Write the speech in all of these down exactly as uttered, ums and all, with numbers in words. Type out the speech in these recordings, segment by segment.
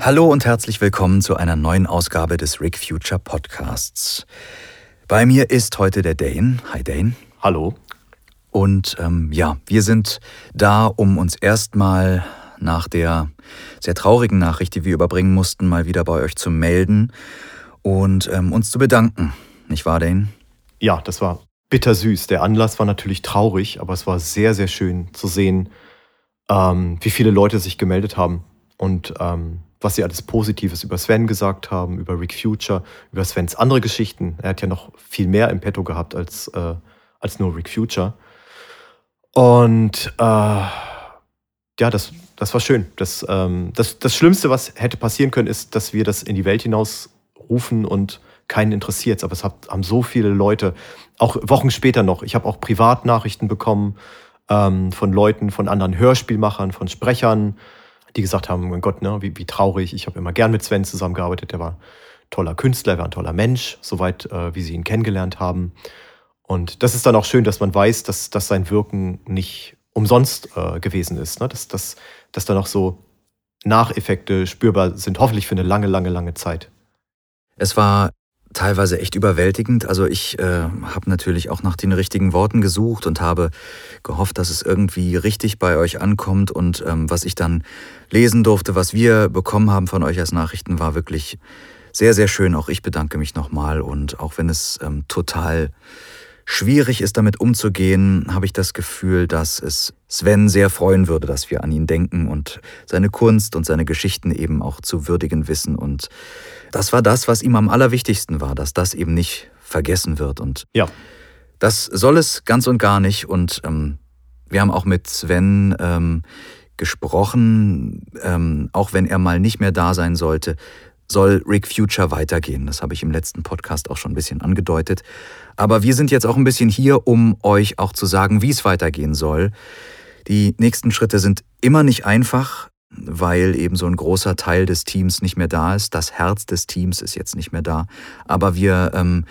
Hallo und herzlich willkommen zu einer neuen Ausgabe des Rick Future Podcasts. Bei mir ist heute der Dane. Hi Dane. Hallo. Und ähm, ja, wir sind da, um uns erstmal nach der sehr traurigen Nachricht, die wir überbringen mussten, mal wieder bei euch zu melden und ähm, uns zu bedanken. Nicht wahr, Dane? Ja, das war bittersüß. Der Anlass war natürlich traurig, aber es war sehr, sehr schön zu sehen, ähm, wie viele Leute sich gemeldet haben und ähm, was sie alles Positives über Sven gesagt haben, über Rick Future, über Svens andere Geschichten. Er hat ja noch viel mehr im Petto gehabt als, äh, als nur Rick Future. Und äh, ja, das, das war schön. Das, ähm, das, das Schlimmste, was hätte passieren können, ist, dass wir das in die Welt hinaus rufen und keinen interessiert. Aber es haben so viele Leute, auch Wochen später noch. Ich habe auch Privatnachrichten bekommen ähm, von Leuten, von anderen Hörspielmachern, von Sprechern, die gesagt haben, mein Gott, ne, wie, wie traurig. Ich habe immer gern mit Sven zusammengearbeitet. Der war ein toller Künstler, er war ein toller Mensch, soweit äh, wie sie ihn kennengelernt haben. Und das ist dann auch schön, dass man weiß, dass, dass sein Wirken nicht umsonst äh, gewesen ist. Ne? Dass, dass, dass da noch so Nacheffekte spürbar sind, hoffentlich für eine lange, lange, lange Zeit. Es war teilweise echt überwältigend. Also ich äh, habe natürlich auch nach den richtigen Worten gesucht und habe gehofft, dass es irgendwie richtig bei euch ankommt. Und ähm, was ich dann lesen durfte, was wir bekommen haben von euch als Nachrichten, war wirklich sehr, sehr schön. Auch ich bedanke mich nochmal. Und auch wenn es ähm, total schwierig ist, damit umzugehen, habe ich das Gefühl, dass es Sven sehr freuen würde, dass wir an ihn denken und seine Kunst und seine Geschichten eben auch zu würdigen wissen. Und das war das, was ihm am allerwichtigsten war, dass das eben nicht vergessen wird. Und ja, das soll es ganz und gar nicht. Und ähm, wir haben auch mit Sven ähm, gesprochen, ähm, auch wenn er mal nicht mehr da sein sollte, soll Rick Future weitergehen. Das habe ich im letzten Podcast auch schon ein bisschen angedeutet. Aber wir sind jetzt auch ein bisschen hier, um euch auch zu sagen, wie es weitergehen soll. Die nächsten Schritte sind immer nicht einfach, weil eben so ein großer Teil des Teams nicht mehr da ist. Das Herz des Teams ist jetzt nicht mehr da. Aber wir ähm,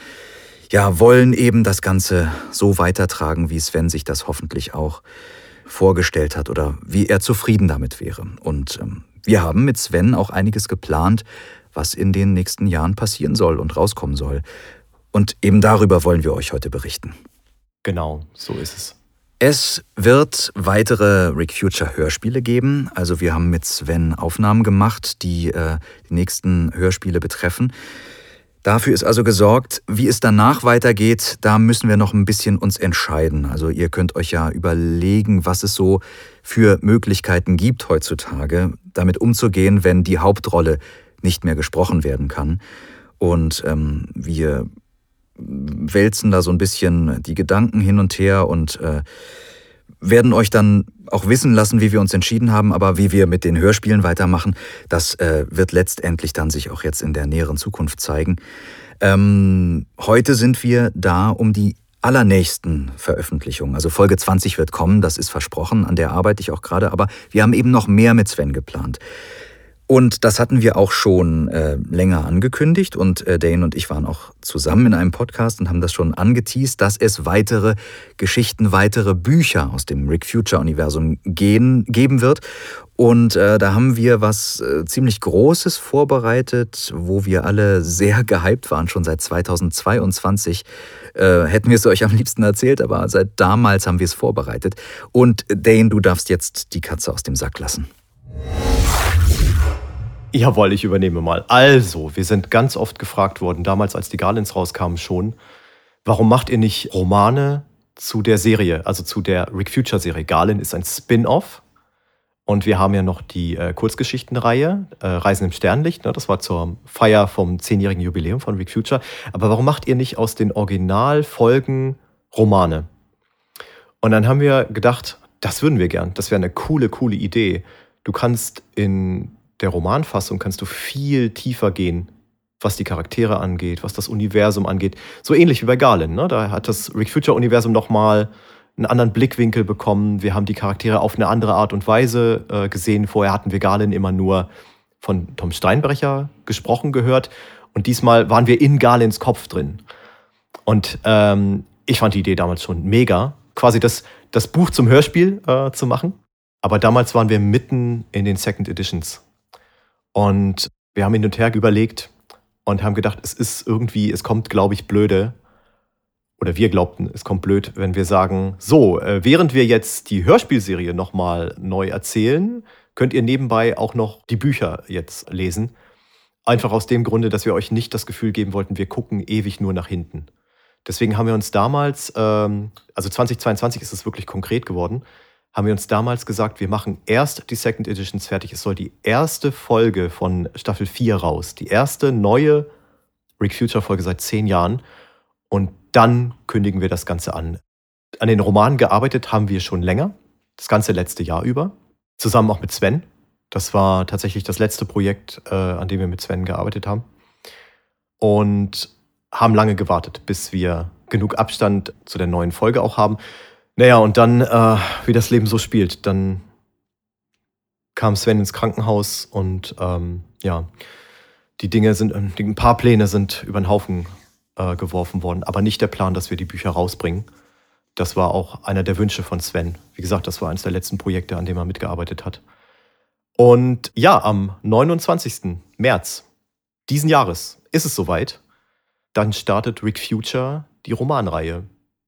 ja, wollen eben das Ganze so weitertragen, wie Sven sich das hoffentlich auch vorgestellt hat oder wie er zufrieden damit wäre. Und ähm, wir haben mit Sven auch einiges geplant, was in den nächsten Jahren passieren soll und rauskommen soll. Und eben darüber wollen wir euch heute berichten. Genau, so ist es. Es wird weitere Rick Future Hörspiele geben. Also wir haben mit Sven Aufnahmen gemacht, die äh, die nächsten Hörspiele betreffen. Dafür ist also gesorgt. Wie es danach weitergeht, da müssen wir noch ein bisschen uns entscheiden. Also ihr könnt euch ja überlegen, was es so für Möglichkeiten gibt heutzutage, damit umzugehen, wenn die Hauptrolle nicht mehr gesprochen werden kann. Und ähm, wir wälzen da so ein bisschen die Gedanken hin und her und äh, werden euch dann auch wissen lassen, wie wir uns entschieden haben. Aber wie wir mit den Hörspielen weitermachen, das äh, wird letztendlich dann sich auch jetzt in der näheren Zukunft zeigen. Ähm, heute sind wir da, um die allernächsten Veröffentlichungen. Also Folge zwanzig wird kommen, das ist versprochen, an der arbeite ich auch gerade. Aber wir haben eben noch mehr mit Sven geplant. Und das hatten wir auch schon äh, länger angekündigt und äh, Dane und ich waren auch zusammen in einem Podcast und haben das schon angeteast, dass es weitere Geschichten, weitere Bücher aus dem Rick Future-Universum gehen, geben wird. Und äh, da haben wir was äh, ziemlich Großes vorbereitet, wo wir alle sehr gehypt waren, schon seit zweitausendzweiundzwanzig. Äh, hätten wir es euch am liebsten erzählt, aber seit damals haben wir es vorbereitet. Und Dane, du darfst jetzt die Katze aus dem Sack lassen. Jawohl, ich übernehme mal. Also, wir sind ganz oft gefragt worden, damals als die Garlands rauskamen schon, warum macht ihr nicht Romane zu der Serie, also zu der Rick Future-Serie? Garland ist ein Spin-off und wir haben ja noch die äh, Kurzgeschichtenreihe, äh, Reisen im Sternlicht, ne? Das war zur Feier vom zehnjährigen Jubiläum von Rick Future. Aber warum macht ihr nicht aus den Originalfolgen Romane? Und dann haben wir gedacht, das würden wir gern, das wäre eine coole, coole Idee. Du kannst in der Romanfassung kannst du viel tiefer gehen, was die Charaktere angeht, was das Universum angeht. So ähnlich wie bei Garland, ne? Da hat das Rick Future-Universum nochmal einen anderen Blickwinkel bekommen. Wir haben die Charaktere auf eine andere Art und Weise äh, gesehen. Vorher hatten wir Garland immer nur von Tom Steinbrecher gesprochen gehört. Und diesmal waren wir in Garlands Kopf drin. Und ähm, ich fand die Idee damals schon mega, quasi das, das Buch zum Hörspiel äh, zu machen. Aber damals waren wir mitten in den Second Editions. Und wir haben hin und her überlegt und haben gedacht, es ist irgendwie, es kommt, glaube ich, blöde. Oder wir glaubten, es kommt blöd, wenn wir sagen, so, äh, während wir jetzt die Hörspielserie nochmal neu erzählen, könnt ihr nebenbei auch noch die Bücher jetzt lesen. Einfach aus dem Grunde, dass wir euch nicht das Gefühl geben wollten, wir gucken ewig nur nach hinten. Deswegen haben wir uns damals, ähm, also zweitausendzweiundzwanzig ist es wirklich konkret geworden, haben wir uns damals gesagt, wir machen erst die Second Editions fertig. Es soll die erste Folge von Staffel vier raus. Die erste neue Rick Future Folge seit zehn Jahren. Und dann kündigen wir das Ganze an. An den Romanen gearbeitet haben wir schon länger. Das ganze letzte Jahr über. Zusammen auch mit Sven. Das war tatsächlich das letzte Projekt, äh, an dem wir mit Sven gearbeitet haben. Und haben lange gewartet, bis wir genug Abstand zu der neuen Folge auch haben. Naja, und dann, äh, wie das Leben so spielt, dann kam Sven ins Krankenhaus und ähm, ja, die Dinge sind, ein paar Pläne sind über den Haufen äh, geworfen worden, aber nicht der Plan, dass wir die Bücher rausbringen. Das war auch einer der Wünsche von Sven. Wie gesagt, das war eines der letzten Projekte, an dem er mitgearbeitet hat. Und ja, am neunundzwanzigsten März diesen Jahres ist es soweit. Dann startet Rick Future die Romanreihe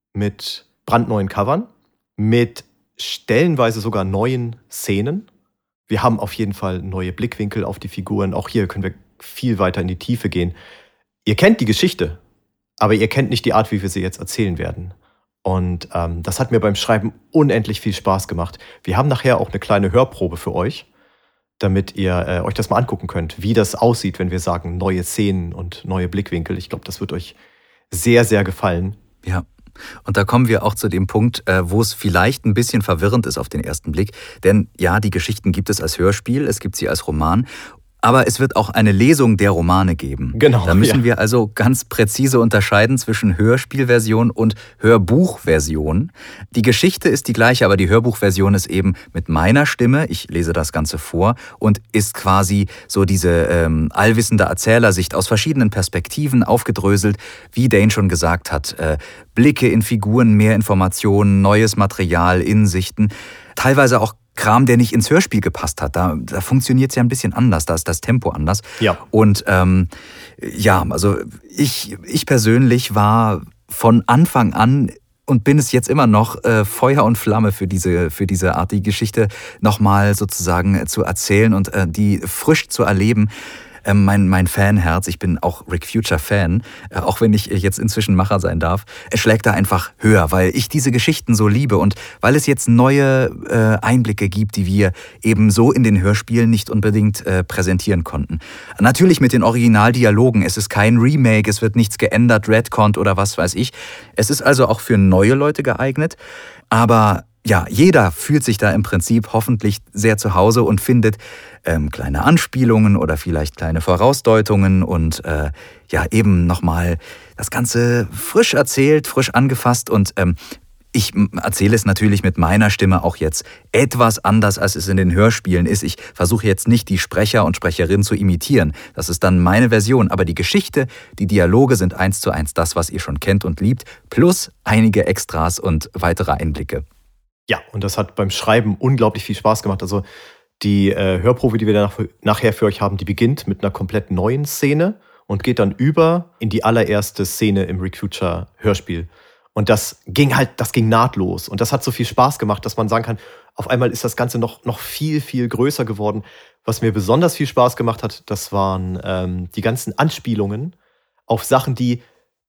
mit brandneuen Covern, mit stellenweise sogar neuen Szenen. Wir haben auf jeden Fall neue Blickwinkel auf die Figuren. Auch hier können wir viel weiter in die Tiefe gehen. Ihr kennt die Geschichte, aber ihr kennt nicht die Art, wie wir sie jetzt erzählen werden. Und ähm, das hat mir beim Schreiben unendlich viel Spaß gemacht. Wir haben nachher auch eine kleine Hörprobe für euch, damit ihr äh, euch das mal angucken könnt, wie das aussieht, wenn wir sagen neue Szenen und neue Blickwinkel. Ich glaube, das wird euch sehr, sehr gefallen. Ja. Und da kommen wir auch zu dem Punkt, wo es vielleicht ein bisschen verwirrend ist auf den ersten Blick. Denn ja, die Geschichten gibt es als Hörspiel, es gibt sie als Roman. Aber es wird auch eine Lesung der Romane geben. Genau. Da müssen ja. wir also ganz präzise unterscheiden zwischen Hörspielversion und Hörbuchversion. Die Geschichte ist die gleiche, aber die Hörbuchversion ist eben mit meiner Stimme, ich lese das Ganze vor, und ist quasi so diese ähm, allwissende Erzählersicht aus verschiedenen Perspektiven aufgedröselt, wie Dane schon gesagt hat. Äh, Blicke in Figuren, mehr Informationen, neues Material, Insichten, teilweise auch Kram, der nicht ins Hörspiel gepasst hat. Da, da funktioniert es ja ein bisschen anders, da ist das Tempo anders. Ja. Und ähm, ja, also ich, ich persönlich war von Anfang an und bin es jetzt immer noch äh, Feuer und Flamme für diese, für diese Art, die Geschichte nochmal sozusagen zu erzählen und äh, die frisch zu erleben. Ähm, mein, mein Fanherz, ich bin auch Rick Future-Fan, äh, auch wenn ich jetzt inzwischen Macher sein darf, es schlägt da einfach höher, weil ich diese Geschichten so liebe und weil es jetzt neue äh, Einblicke gibt, die wir eben so in den Hörspielen nicht unbedingt äh, präsentieren konnten. Natürlich mit den Originaldialogen, es ist kein Remake, es wird nichts geändert, retconnt oder was weiß ich. Es ist also auch für neue Leute geeignet, aber ja, jeder fühlt sich da im Prinzip hoffentlich sehr zu Hause und findet ähm, kleine Anspielungen oder vielleicht kleine Vorausdeutungen und äh, ja, eben nochmal das Ganze frisch erzählt, frisch angefasst und ähm, ich erzähle es natürlich mit meiner Stimme auch jetzt etwas anders, als es in den Hörspielen ist. Ich versuche jetzt nicht, die Sprecher und Sprecherinnen zu imitieren. Das ist dann meine Version. Aber die Geschichte, die Dialoge sind eins zu eins das, was ihr schon kennt und liebt, plus einige Extras und weitere Einblicke. Ja, und das hat beim Schreiben unglaublich viel Spaß gemacht. Also die äh, Hörprobe, die wir danach, nachher für euch haben, die beginnt mit einer komplett neuen Szene und geht dann über in die allererste Szene im Rick Future Hörspiel. Und das ging halt, das ging nahtlos. Und das hat so viel Spaß gemacht, dass man sagen kann, auf einmal ist das Ganze noch, noch viel, viel größer geworden. Was mir besonders viel Spaß gemacht hat, das waren ähm, die ganzen Anspielungen auf Sachen, die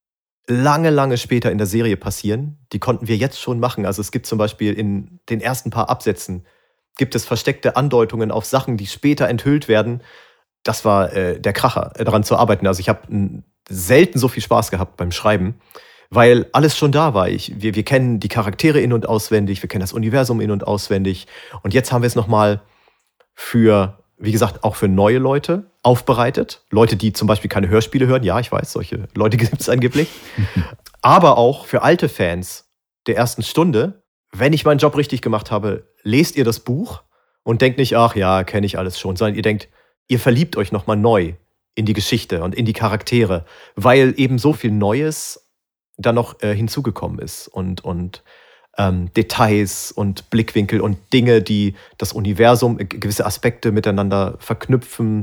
lange, lange später in der Serie passieren. Die konnten wir jetzt schon machen. Also es gibt zum Beispiel in den ersten paar Absätzen gibt es versteckte Andeutungen auf Sachen, die später enthüllt werden. Das war äh, der Kracher, äh, daran zu arbeiten. Also ich habe selten so viel Spaß gehabt beim Schreiben, weil alles schon da war. Ich, wir, wir kennen die Charaktere in- und auswendig, wir kennen das Universum in- und auswendig. Und jetzt haben wir es nochmal für, wie gesagt, auch für neue Leute aufbereitet. Leute, die zum Beispiel keine Hörspiele hören. Ja, ich weiß, solche Leute gibt es angeblich. Aber auch für alte Fans der ersten Stunde. Wenn ich meinen Job richtig gemacht habe, lest ihr das Buch und denkt nicht, ach ja, kenne ich alles schon, sondern ihr denkt, ihr verliebt euch nochmal neu in die Geschichte und in die Charaktere, weil eben so viel Neues da noch äh, hinzugekommen ist und, und ähm, Details und Blickwinkel und Dinge, die das Universum, äh, gewisse Aspekte miteinander verknüpfen,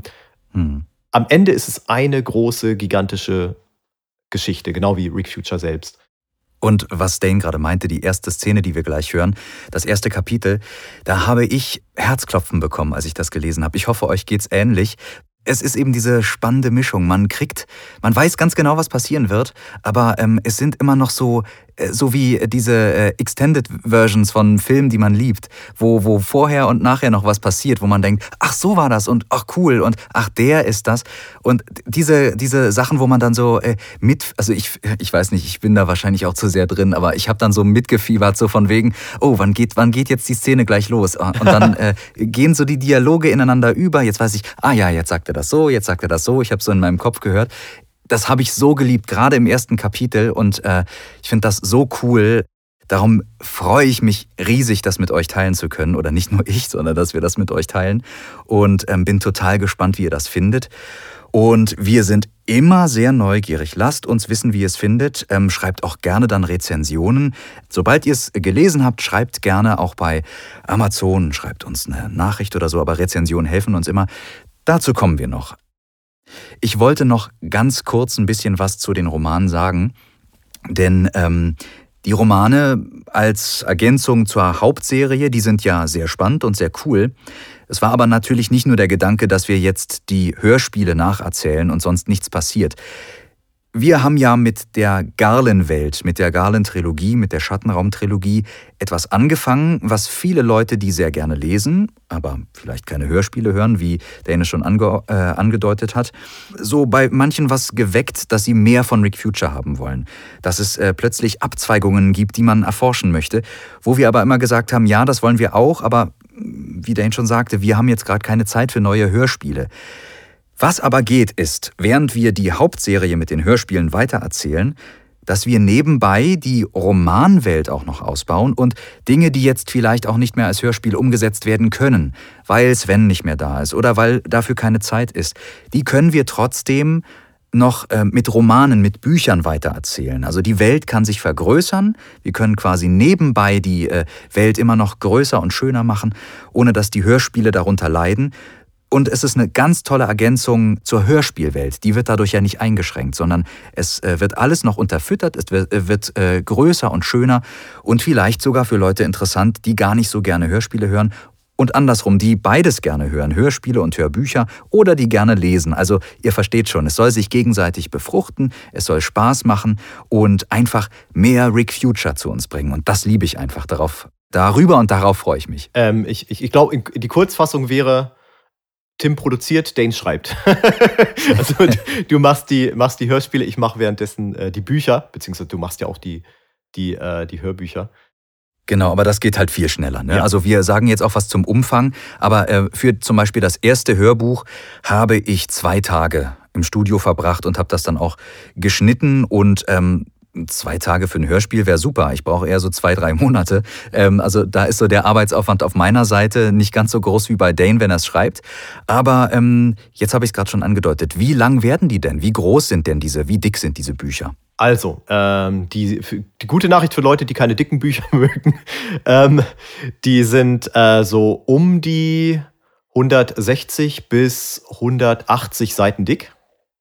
Hm. Am Ende ist es eine große, gigantische Geschichte, genau wie Rick Future selbst. Und was Dane gerade meinte, die erste Szene, die wir gleich hören, das erste Kapitel, da habe ich Herzklopfen bekommen, als ich das gelesen habe. Ich hoffe, euch geht's ähnlich. Es ist eben diese spannende Mischung. Man kriegt, man weiß ganz genau, was passieren wird, aber ähm, es sind immer noch so, äh, so wie diese äh, Extended Versions von Filmen, die man liebt, wo, wo vorher und nachher noch was passiert, wo man denkt, ach so war das und ach cool und ach der ist das. Und diese, diese Sachen, wo man dann so äh, mit, also ich, ich weiß nicht, ich bin da wahrscheinlich auch zu sehr drin, aber ich habe dann so mitgefiebert, so von wegen, oh, wann geht, wann geht jetzt die Szene gleich los? Und dann äh, gehen so die Dialoge ineinander über. Jetzt weiß ich, ah ja, jetzt sagt er das so, jetzt sagt er das so. Ich habe so in meinem Kopf gehört. Das habe ich so geliebt, gerade im ersten Kapitel. Und äh, ich finde das so cool. Darum freue ich mich riesig, das mit euch teilen zu können. Oder nicht nur ich, sondern dass wir das mit euch teilen. Und ähm, bin total gespannt, wie ihr das findet. Und wir sind immer sehr neugierig. Lasst uns wissen, wie ihr es findet. Ähm, schreibt auch gerne dann Rezensionen. Sobald ihr es gelesen habt, schreibt gerne auch bei Amazon. Schreibt uns eine Nachricht oder so. Aber Rezensionen helfen uns immer. Dazu kommen wir noch. Ich wollte noch ganz kurz ein bisschen was zu den Romanen sagen, denn ähm, die Romane als Ergänzung zur Hauptserie, die sind ja sehr spannend und sehr cool. Es war aber natürlich nicht nur der Gedanke, dass wir jetzt die Hörspiele nacherzählen und sonst nichts passiert. Wir haben ja mit der Garland-Welt, mit der Garland-Trilogie, mit der Schattenraum-Trilogie etwas angefangen, was viele Leute, die sehr gerne lesen, aber vielleicht keine Hörspiele hören, wie Dane schon ange- äh, angedeutet hat, so bei manchen was geweckt, dass sie mehr von Rick Future haben wollen. Dass es äh, plötzlich Abzweigungen gibt, die man erforschen möchte, wo wir aber immer gesagt haben, ja, das wollen wir auch, aber wie Dane schon sagte, wir haben jetzt gerade keine Zeit für neue Hörspiele. Was aber geht, ist, während wir die Hauptserie mit den Hörspielen weitererzählen, dass wir nebenbei die Romanwelt auch noch ausbauen und Dinge, die jetzt vielleicht auch nicht mehr als Hörspiel umgesetzt werden können, weil Sven nicht mehr da ist oder weil dafür keine Zeit ist, die können wir trotzdem noch äh, mit Romanen, mit Büchern weitererzählen. Also die Welt kann sich vergrößern, wir können quasi nebenbei die äh, Welt immer noch größer und schöner machen, ohne dass die Hörspiele darunter leiden. Und es ist eine ganz tolle Ergänzung zur Hörspielwelt. Die wird dadurch ja nicht eingeschränkt, sondern es äh, wird alles noch unterfüttert, es wird, äh, wird äh, größer und schöner und vielleicht sogar für Leute interessant, die gar nicht so gerne Hörspiele hören und andersrum, die beides gerne hören, Hörspiele und Hörbücher oder die gerne lesen. Also ihr versteht schon, es soll sich gegenseitig befruchten, es soll Spaß machen und einfach mehr Rick Future zu uns bringen. Und das liebe ich einfach darauf. Darüber und darauf freue ich mich. Ähm, ich ich, ich glaube, die Kurzfassung wäre, Tim produziert, Dane schreibt. Also du machst die, machst die Hörspiele, ich mache währenddessen äh, die Bücher, beziehungsweise du machst ja auch die, die, äh, die Hörbücher. Genau, aber das geht halt viel schneller. Ne? Ja. Also wir sagen jetzt auch was zum Umfang, aber äh, für zum Beispiel das erste Hörbuch habe ich zwei Tage im Studio verbracht und habe das dann auch geschnitten und ähm, zwei Tage für ein Hörspiel wäre super. Ich brauche eher so zwei, drei Monate. Ähm, also da ist so der Arbeitsaufwand auf meiner Seite nicht ganz so groß wie bei Dane, wenn er es schreibt. Aber ähm, jetzt habe ich es gerade schon angedeutet. Wie lang werden die denn? Wie groß sind denn diese? Wie dick sind diese Bücher? Also, ähm, die, die gute Nachricht für Leute, die keine dicken Bücher mögen, ähm, die sind äh, so um die hundertsechzig bis hundertachtzig Seiten dick.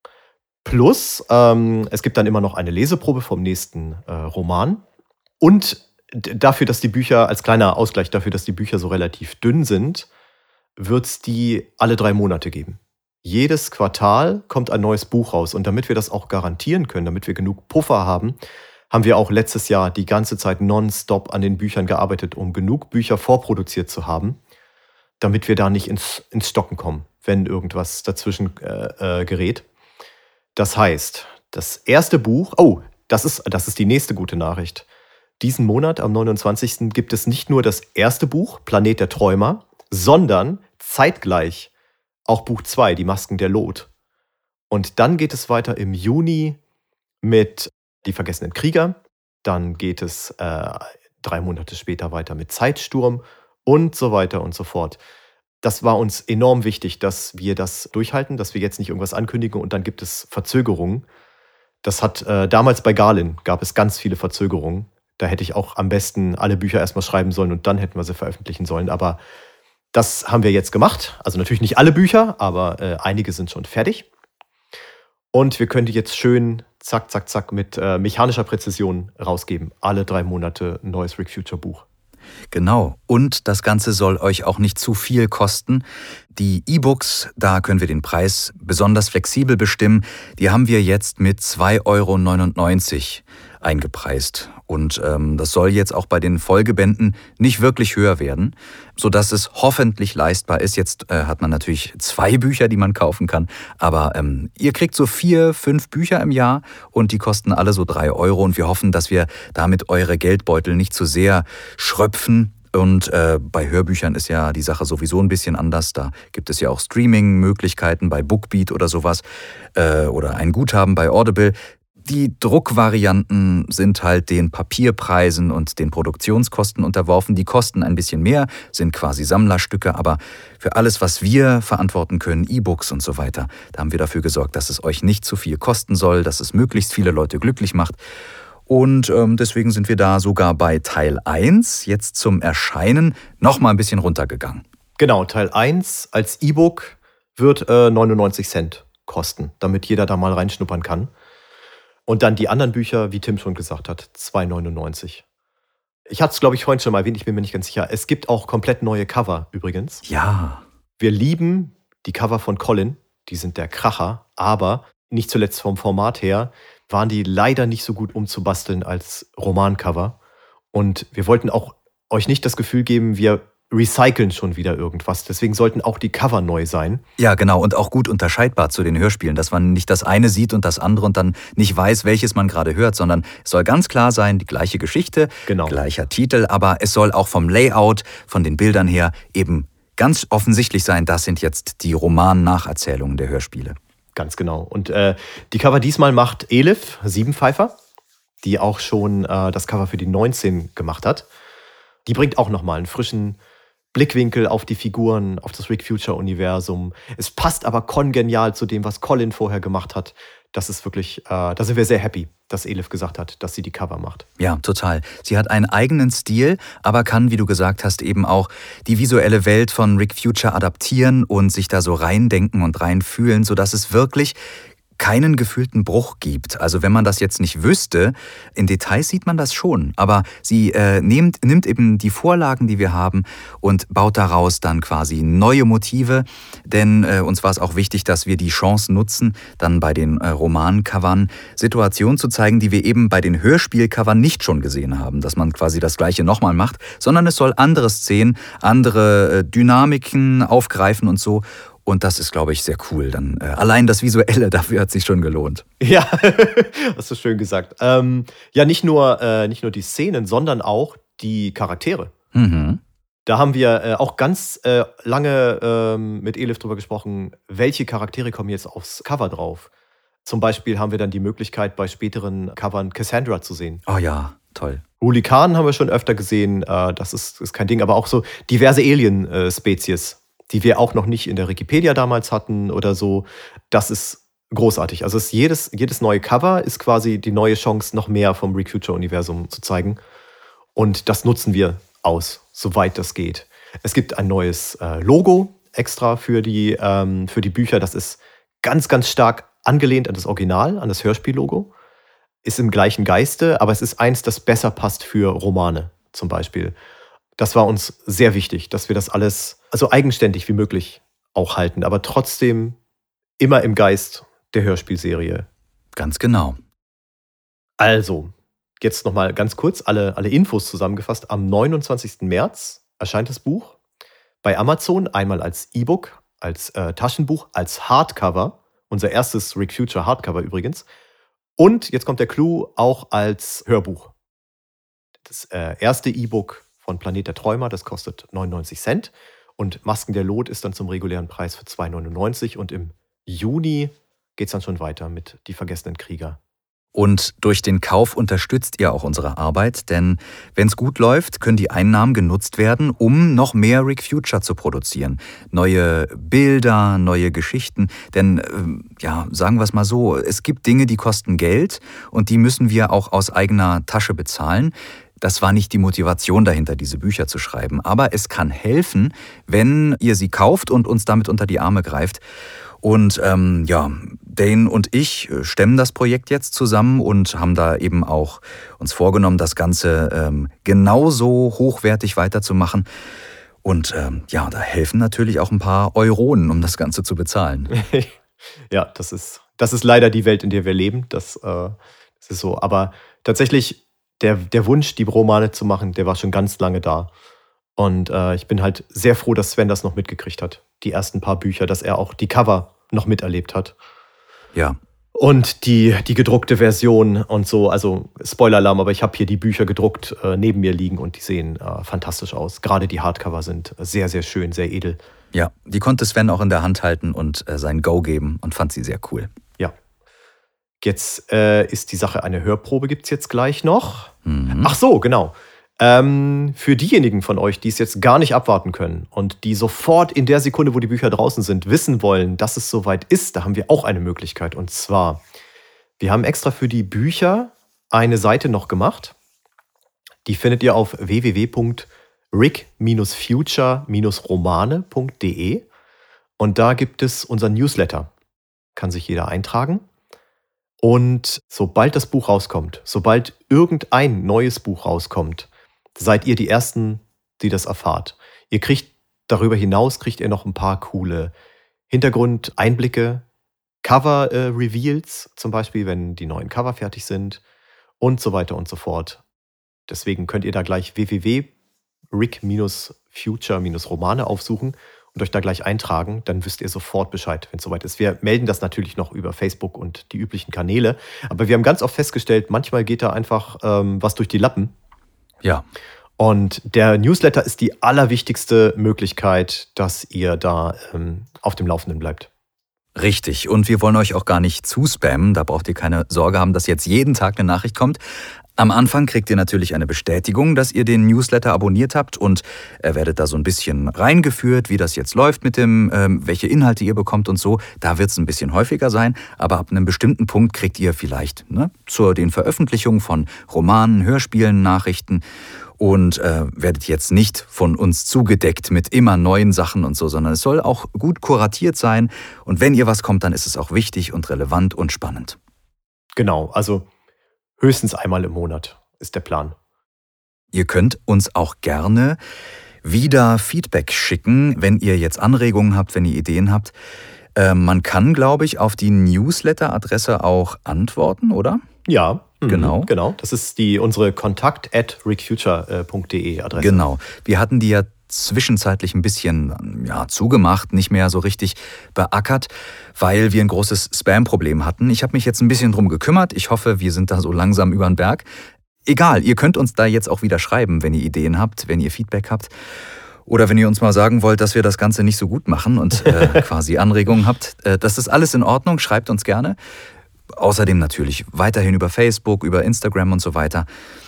Plus, ähm, es gibt dann immer noch eine Leseprobe vom nächsten äh, Roman. Und d- dafür, dass die Bücher, als kleiner Ausgleich dafür, dass die Bücher so relativ dünn sind, wird es die alle drei Monate geben. Jedes Quartal kommt ein neues Buch raus. Und damit wir das auch garantieren können, damit wir genug Puffer haben, haben wir auch letztes Jahr die ganze Zeit nonstop an den Büchern gearbeitet, um genug Bücher vorproduziert zu haben, damit wir da nicht ins, ins Stocken kommen, wenn irgendwas dazwischen äh, äh, gerät. Das heißt, das erste Buch, oh, das ist, das ist die nächste gute Nachricht. Diesen Monat, am neunundzwanzigsten gibt es nicht nur das erste Buch, Planet der Träumer, sondern zeitgleich auch Buch zwei, Die Masken der Lot. Und dann geht es weiter im Juni mit Die vergessenen Krieger. Dann geht es äh, drei Monate später weiter mit Zeitsturm und so weiter und so fort. Das war uns enorm wichtig, dass wir das durchhalten, dass wir jetzt nicht irgendwas ankündigen und dann gibt es Verzögerungen. Das hat äh, damals bei Garland gab es ganz viele Verzögerungen. Da hätte ich auch am besten alle Bücher erstmal schreiben sollen und dann hätten wir sie veröffentlichen sollen. Aber Das haben wir jetzt gemacht. Also natürlich nicht alle Bücher, aber äh, einige sind schon fertig. Und wir können die jetzt schön zack, zack, zack mit äh, mechanischer Präzision rausgeben. Alle drei Monate ein neues Rick Future Buch. Genau. Und das Ganze soll euch auch nicht zu viel kosten. Die E-Books, da können wir den Preis besonders flexibel bestimmen. Die haben wir jetzt mit zwei Euro neunundneunzig eingepreist. Und ähm, das soll jetzt auch bei den Folgebänden nicht wirklich höher werden, sodass es hoffentlich leistbar ist. Jetzt äh, hat man natürlich zwei Bücher, die man kaufen kann, aber ähm, ihr kriegt so vier, fünf Bücher im Jahr und die kosten alle so drei Euro. Und wir hoffen, dass wir damit eure Geldbeutel nicht zu sehr schröpfen. Und äh, bei Hörbüchern ist ja die Sache sowieso ein bisschen anders. Da gibt es ja auch Streaming-Möglichkeiten bei Bookbeat oder sowas äh, oder ein Guthaben bei Audible. Die Druckvarianten sind halt den Papierpreisen und den Produktionskosten unterworfen. Die kosten ein bisschen mehr, sind quasi Sammlerstücke, aber für alles, was wir verantworten können, E-Books und so weiter, da haben wir dafür gesorgt, dass es euch nicht zu viel kosten soll, dass es möglichst viele Leute glücklich macht. Und ähm, deswegen sind wir da sogar bei Teil eins jetzt zum Erscheinen noch mal ein bisschen runtergegangen. Genau, Teil eins als E-Book wird äh, neunundneunzig Cent kosten, damit jeder da mal reinschnuppern kann. Und dann die anderen Bücher, wie Tim schon gesagt hat, zwei neunundneunzig. Ich hatte es, glaube ich, vorhin schon mal erwähnt, ich bin mir nicht ganz sicher. Es gibt auch komplett neue Cover übrigens. Ja. Wir lieben die Cover von Colin, die sind der Kracher, aber nicht zuletzt vom Format her waren die leider nicht so gut umzubasteln als Romancover. Und wir wollten auch euch nicht das Gefühl geben, wir recyceln schon wieder irgendwas. Deswegen sollten auch die Cover neu sein. Ja, genau. Und auch gut unterscheidbar zu den Hörspielen, dass man nicht das eine sieht und das andere und dann nicht weiß, welches man gerade hört, sondern es soll ganz klar sein, die gleiche Geschichte, genau. Gleicher Titel, aber es soll auch vom Layout, von den Bildern her eben ganz offensichtlich sein, das sind jetzt die Roman-Nacherzählungen der Hörspiele. Ganz genau. Und äh, die Cover diesmal macht Elif Siebenpfeifer, die auch schon äh, das Cover für die neunzehn gemacht hat. Die bringt auch nochmal einen frischen Blickwinkel auf die Figuren, auf das Rick Future-Universum. Es passt aber kongenial zu dem, was Colin vorher gemacht hat. Das ist wirklich, äh, da sind wir sehr happy, dass Elif gesagt hat, dass sie die Cover macht. Ja, total. Sie hat einen eigenen Stil, aber kann, wie du gesagt hast, eben auch die visuelle Welt von Rick Future adaptieren und sich da so reindenken und reinfühlen, sodass es wirklich keinen gefühlten Bruch gibt. Also wenn man das jetzt nicht wüsste, in Details sieht man das schon, aber sie äh, nimmt, nimmt eben die Vorlagen, die wir haben und baut daraus dann quasi neue Motive, denn äh, uns war es auch wichtig, dass wir die Chance nutzen, dann bei den äh, Romancovern Situationen zu zeigen, die wir eben bei den Hörspielcovern nicht schon gesehen haben, dass man quasi das Gleiche nochmal macht, sondern es soll andere Szenen, andere äh, Dynamiken aufgreifen und so. Und das ist, glaube ich, sehr cool. Dann, äh, allein das Visuelle, dafür hat sich schon gelohnt. Ja, hast du schön gesagt. Ähm, ja, nicht nur, äh, nicht nur die Szenen, sondern auch die Charaktere. Mhm. Da haben wir äh, auch ganz äh, lange ähm, mit Elif drüber gesprochen, welche Charaktere kommen jetzt aufs Cover drauf. Zum Beispiel haben wir dann die Möglichkeit, bei späteren Covern Cassandra zu sehen. Oh ja, toll. Huli Khan haben wir schon öfter gesehen, äh, das ist, ist kein Ding, aber auch so diverse Alien-Spezies. Die wir auch noch nicht in der Wikipedia damals hatten oder so. Das ist großartig. Also es ist jedes, jedes neue Cover ist quasi die neue Chance, noch mehr vom Rick Future-Universum zu zeigen. Und das nutzen wir aus, soweit das geht. Es gibt ein neues äh, Logo extra für die, ähm, für die Bücher. Das ist ganz, ganz stark angelehnt an das Original, an das Hörspiel-Logo. Ist im gleichen Geiste, aber es ist eins, das besser passt für Romane zum Beispiel. Das war uns sehr wichtig, dass wir das alles so eigenständig wie möglich auch halten, aber trotzdem immer im Geist der Hörspielserie. Ganz genau. Also, jetzt nochmal ganz kurz alle, alle Infos zusammengefasst. Am neunundzwanzigsten März erscheint das Buch bei Amazon, einmal als E-Book, als äh, Taschenbuch, als Hardcover. Unser erstes Rick Future Hardcover übrigens. Und, jetzt kommt der Clou, auch als Hörbuch. Das äh, erste E-Book von Planet der Träumer, das kostet neunundneunzig Cent. Und Masken der Lot ist dann zum regulären Preis für zwei neunundneunzig. Und im Juni geht es dann schon weiter mit Die vergessenen Krieger. Und durch den Kauf unterstützt ihr auch unsere Arbeit, denn wenn es gut läuft, können die Einnahmen genutzt werden, um noch mehr Rick Future zu produzieren. Neue Bilder, neue Geschichten. Denn, äh, ja, sagen wir es mal so, es gibt Dinge, die kosten Geld und die müssen wir auch aus eigener Tasche bezahlen. das war nicht die Motivation dahinter, diese Bücher zu schreiben. Aber es kann helfen, wenn ihr sie kauft und uns damit unter die Arme greift. Und ähm, ja, Dane und ich stemmen das Projekt jetzt zusammen und haben da eben auch uns vorgenommen, das Ganze ähm, genauso hochwertig weiterzumachen. Und ähm, ja, da helfen natürlich auch ein paar Euronen, um das Ganze zu bezahlen. Ja, das ist, das ist leider die Welt, in der wir leben. Das, äh, das ist so. Aber tatsächlich, der, der Wunsch, die Romane zu machen, der war schon ganz lange da. Und äh, ich bin halt sehr froh, dass Sven das noch mitgekriegt hat. Die ersten paar Bücher, dass er auch die Cover noch miterlebt hat. Ja. Und die, die gedruckte Version und so, also Spoiler-Alarm, aber ich habe hier die Bücher gedruckt äh, neben mir liegen und die sehen äh, fantastisch aus. Gerade die Hardcover sind sehr, sehr schön, sehr edel. Ja, die konnte Sven auch in der Hand halten und äh, sein Go geben und fand sie sehr cool. Ja. Jetzt äh, ist die Sache, eine Hörprobe gibt es jetzt gleich noch. Mhm. Ach so, genau. Ähm, für diejenigen von euch, die es jetzt gar nicht abwarten können und die sofort in der Sekunde, wo die Bücher draußen sind, wissen wollen, dass es soweit ist, da haben wir auch eine Möglichkeit. Und zwar, wir haben extra für die Bücher eine Seite noch gemacht. Die findet ihr auf w w w punkt rick future romane punkt d e und da gibt es unseren Newsletter. Kann sich jeder eintragen. Und sobald das Buch rauskommt, sobald irgendein neues Buch rauskommt, seid ihr die Ersten, die das erfahrt. Ihr kriegt darüber hinaus, kriegt ihr noch ein paar coole Hintergrundeinblicke, Cover-Reveals, zum Beispiel, wenn die neuen Cover fertig sind und so weiter und so fort. Deswegen könnt ihr da gleich w w w punkt rick future romane aufsuchen und euch da gleich eintragen. Dann wisst ihr sofort Bescheid, wenn es soweit ist. Wir melden das natürlich noch über Facebook und die üblichen Kanäle. Aber wir haben ganz oft festgestellt, manchmal geht da einfach ähm, was durch die Lappen. Ja. Und der Newsletter ist die allerwichtigste Möglichkeit, dass ihr da ähm, auf dem Laufenden bleibt. Richtig. Und wir wollen euch auch gar nicht zuspammen. Da braucht ihr keine Sorge haben, dass jetzt jeden Tag eine Nachricht kommt. Am Anfang kriegt ihr natürlich eine Bestätigung, dass ihr den Newsletter abonniert habt und äh, werdet da so ein bisschen reingeführt, wie das jetzt läuft mit dem, ähm, welche Inhalte ihr bekommt und so. Da wird es ein bisschen häufiger sein, aber ab einem bestimmten Punkt kriegt ihr vielleicht ne, zu den Veröffentlichungen von Romanen, Hörspielen, Nachrichten und äh, werdet jetzt nicht von uns zugedeckt mit immer neuen Sachen und so, sondern es soll auch gut kuratiert sein und wenn ihr was kommt, dann ist es auch wichtig und relevant und spannend. Genau, also höchstens einmal im Monat ist der Plan. Ihr könnt uns auch gerne wieder Feedback schicken, wenn ihr jetzt Anregungen habt, wenn ihr Ideen habt. Äh, man kann, glaube ich, auf die Newsletter-Adresse auch antworten, oder? Ja, genau. Mhm, genau. Das ist die unsere kontakt at rick future punkt d e Adresse. Genau. Wir hatten die ja zwischenzeitlich ein bisschen ja, zugemacht, nicht mehr so richtig beackert, weil wir ein großes Spam-Problem hatten. Ich habe mich jetzt ein bisschen drum gekümmert. Ich hoffe, wir sind da so langsam über den Berg. Egal, ihr könnt uns da jetzt auch wieder schreiben, wenn ihr Ideen habt, wenn ihr Feedback habt. Oder wenn ihr uns mal sagen wollt, dass wir das Ganze nicht so gut machen und äh, quasi Anregungen habt. Äh, das ist alles in Ordnung, schreibt uns gerne. Außerdem natürlich weiterhin über Facebook, über Instagram und so weiter.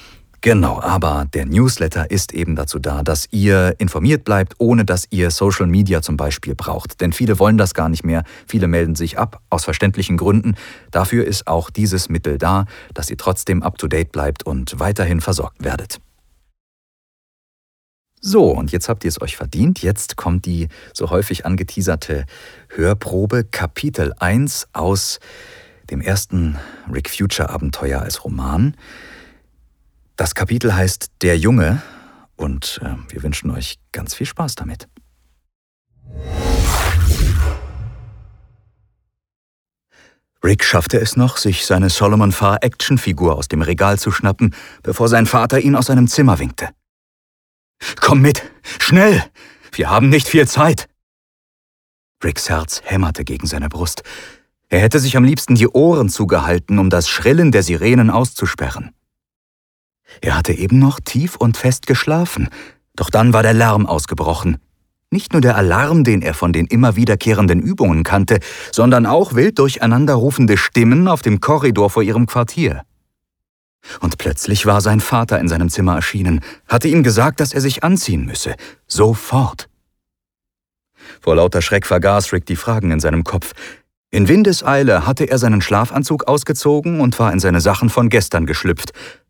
Genau, aber der Newsletter ist eben dazu da, dass ihr informiert bleibt, ohne dass ihr Social Media zum Beispiel braucht. Denn viele wollen das gar nicht mehr, viele melden sich ab, aus verständlichen Gründen. Dafür ist auch dieses Mittel da, dass ihr trotzdem up-to-date bleibt und weiterhin versorgt werdet. So, und jetzt habt ihr es euch verdient. Jetzt kommt die so häufig angeteaserte Hörprobe Kapitel eins aus dem ersten Rick Future Abenteuer als Roman. Das Kapitel heißt Der Junge und äh, wir wünschen euch ganz viel Spaß damit. Rick schaffte es noch, sich seine Solomon Farr Actionfigur aus dem Regal zu schnappen, bevor sein Vater ihn aus seinem Zimmer winkte. »Komm mit! Schnell! Wir haben nicht viel Zeit!« Ricks Herz hämmerte gegen seine Brust. Er hätte sich am liebsten die Ohren zugehalten, um das Schrillen der Sirenen auszusperren. Er hatte eben noch tief und fest geschlafen, doch dann war der Lärm ausgebrochen. Nicht nur der Alarm, den er von den immer wiederkehrenden Übungen kannte, sondern auch wild durcheinander rufende Stimmen auf dem Korridor vor ihrem Quartier. Und plötzlich war sein Vater in seinem Zimmer erschienen, hatte ihm gesagt, dass er sich anziehen müsse. Sofort. Vor lauter Schreck vergaß Rick die Fragen in seinem Kopf. In Windeseile hatte er seinen Schlafanzug ausgezogen und war in seine Sachen von gestern geschlüpft.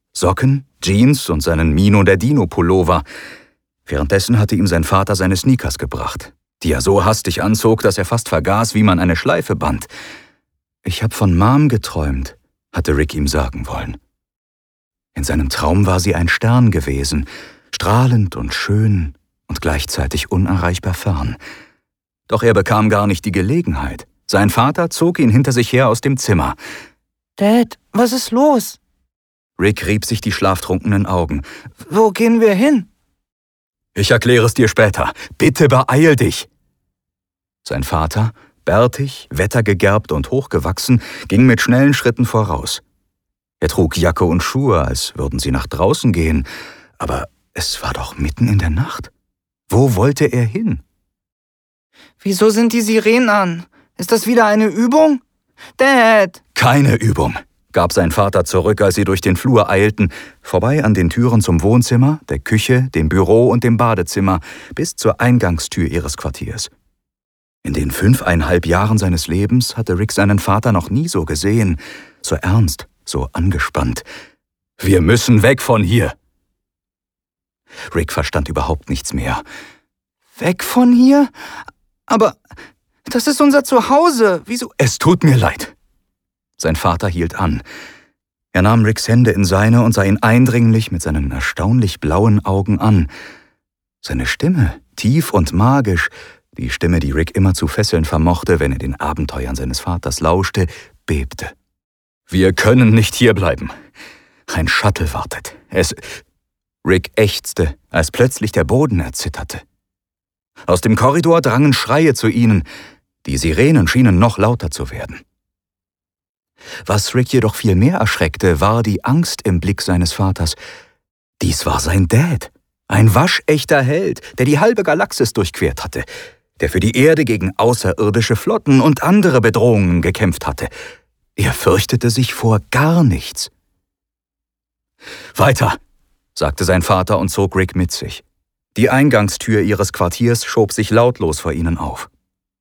Socken, Jeans und seinen Mino der Dino-Pullover. Währenddessen hatte ihm sein Vater seine Sneakers gebracht, die er so hastig anzog, dass er fast vergaß, wie man eine Schleife band. »Ich hab von Mom geträumt«, hatte Rick ihm sagen wollen. In seinem Traum war sie ein Stern gewesen, strahlend und schön und gleichzeitig unerreichbar fern. Doch er bekam gar nicht die Gelegenheit. Sein Vater zog ihn hinter sich her aus dem Zimmer. »Dad, was ist los?« Rick rieb sich die schlaftrunkenen Augen. »Wo gehen wir hin?« »Ich erkläre es dir später. Bitte beeil dich!« Sein Vater, bärtig, wettergegerbt und hochgewachsen, ging mit schnellen Schritten voraus. Er trug Jacke und Schuhe, als würden sie nach draußen gehen. Aber es war doch mitten in der Nacht. Wo wollte er hin? »Wieso sind die Sirenen an? Ist das wieder eine Übung? Dad!« »Keine Übung«, gab sein Vater zurück, als sie durch den Flur eilten, vorbei an den Türen zum Wohnzimmer, der Küche, dem Büro und dem Badezimmer, bis zur Eingangstür ihres Quartiers. In den fünfeinhalb Jahren seines Lebens hatte Rick seinen Vater noch nie so gesehen, so ernst, so angespannt. »Wir müssen weg von hier!« Rick verstand überhaupt nichts mehr. »Weg von hier? Aber das ist unser Zuhause. Wieso?« »Es tut mir leid.« Sein Vater hielt an. Er nahm Ricks Hände in seine und sah ihn eindringlich mit seinen erstaunlich blauen Augen an. Seine Stimme, tief und magisch, die Stimme, die Rick immer zu fesseln vermochte, wenn er den Abenteuern seines Vaters lauschte, bebte. »Wir können nicht hierbleiben. Ein Shuttle wartet. Es...« Rick ächzte, als plötzlich der Boden erzitterte. Aus dem Korridor drangen Schreie zu ihnen. Die Sirenen schienen noch lauter zu werden. Was Rick jedoch viel mehr erschreckte, war die Angst im Blick seines Vaters. Dies war sein Dad, ein waschechter Held, der die halbe Galaxis durchquert hatte, der für die Erde gegen außerirdische Flotten und andere Bedrohungen gekämpft hatte. Er fürchtete sich vor gar nichts. »Weiter«, sagte sein Vater und zog Rick mit sich. Die Eingangstür ihres Quartiers schob sich lautlos vor ihnen auf.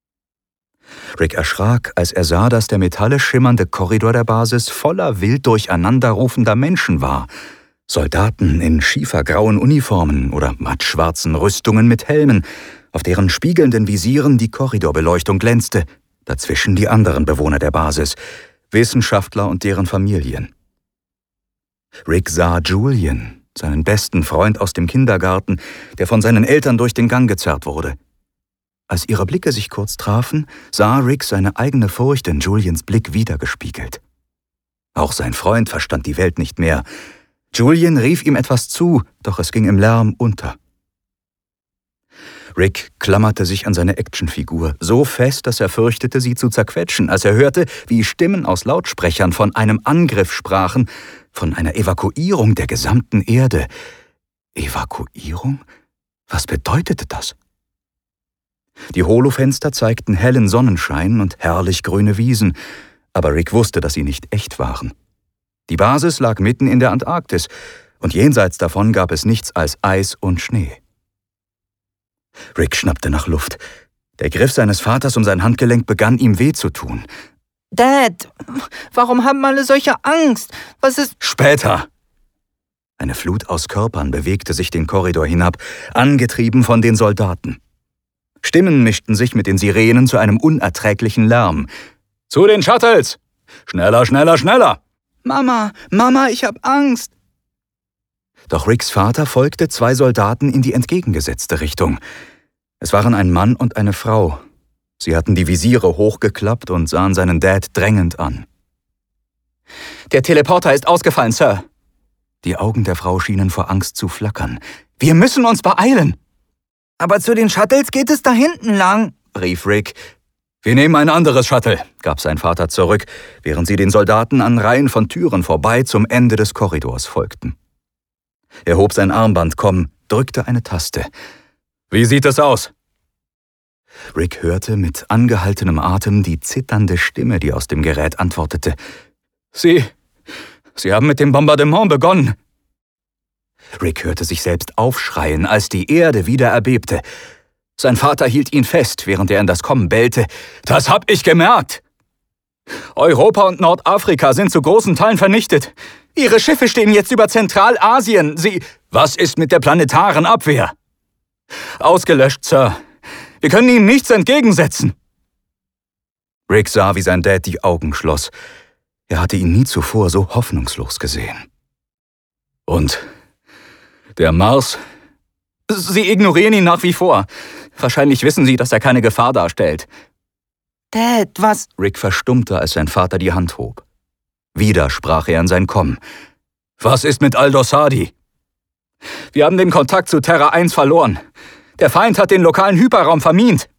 Rick erschrak, als er sah, dass der metallisch schimmernde Korridor der Basis voller wild durcheinanderrufender Menschen war. Soldaten in schiefergrauen Uniformen oder mattschwarzen Rüstungen mit Helmen, auf deren spiegelnden Visieren die Korridorbeleuchtung glänzte, dazwischen die anderen Bewohner der Basis, Wissenschaftler und deren Familien. Rick sah Julian, seinen besten Freund aus dem Kindergarten, der von seinen Eltern durch den Gang gezerrt wurde. Als ihre Blicke sich kurz trafen, sah Rick seine eigene Furcht in Julians Blick wiedergespiegelt. Auch sein Freund verstand die Welt nicht mehr. Julian rief ihm etwas zu, doch es ging im Lärm unter. Rick klammerte sich an seine Actionfigur, so fest, dass er fürchtete, sie zu zerquetschen, als er hörte, wie Stimmen aus Lautsprechern von einem Angriff sprachen, von einer Evakuierung der gesamten Erde. Evakuierung? Was bedeutete das? Die Holofenster zeigten hellen Sonnenschein und herrlich grüne Wiesen, aber Rick wusste, dass sie nicht echt waren. Die Basis lag mitten in der Antarktis, und jenseits davon gab es nichts als Eis und Schnee. Rick schnappte nach Luft. Der Griff seines Vaters um sein Handgelenk begann ihm weh zu tun. »Dad, warum haben alle solche Angst? Was ist...« »Später!« Eine Flut aus Körpern bewegte sich den Korridor hinab, angetrieben von den Soldaten. Stimmen mischten sich mit den Sirenen zu einem unerträglichen Lärm. »Zu den Shuttles! Schneller, schneller, schneller!« »Mama, Mama, ich hab Angst!« Doch Ricks Vater folgte zwei Soldaten in die entgegengesetzte Richtung. Es waren ein Mann und eine Frau. Sie hatten die Visiere hochgeklappt und sahen seinen Dad drängend an. »Der Teleporter ist ausgefallen, Sir.« Die Augen der Frau schienen vor Angst zu flackern. »Wir müssen uns beeilen!« »Aber zu den Shuttles geht es da hinten lang«, rief Rick. »Wir nehmen ein anderes Shuttle«, gab sein Vater zurück, während sie den Soldaten an Reihen von Türen vorbei zum Ende des Korridors folgten. Er hob sein Armband, komm, drückte eine Taste. »Wie sieht es aus?« Rick hörte mit angehaltenem Atem die zitternde Stimme, die aus dem Gerät antwortete. »Sie, Sie haben mit dem Bombardement begonnen.« Rick hörte sich selbst aufschreien, als die Erde wieder erbebte. Sein Vater hielt ihn fest, während er in das Kommen bellte. »Das hab ich gemerkt! Europa und Nordafrika sind zu großen Teilen vernichtet. Ihre Schiffe stehen jetzt über Zentralasien. Sie... Was ist mit der planetaren Abwehr? Ausgelöscht, Sir. Wir können Ihnen nichts entgegensetzen. Rick sah, wie sein Dad die Augen schloss. Er hatte ihn nie zuvor so hoffnungslos gesehen. Und der Mars? Sie ignorieren ihn nach wie vor. Wahrscheinlich wissen Sie, dass er keine Gefahr darstellt. Dad, was? Rick verstummte, als sein Vater die Hand hob. Wieder sprach er in sein Komm. Was ist mit Aldous Hardy? Wir haben den Kontakt zu Terra eins verloren. Der Feind hat den lokalen Hyperraum vermint.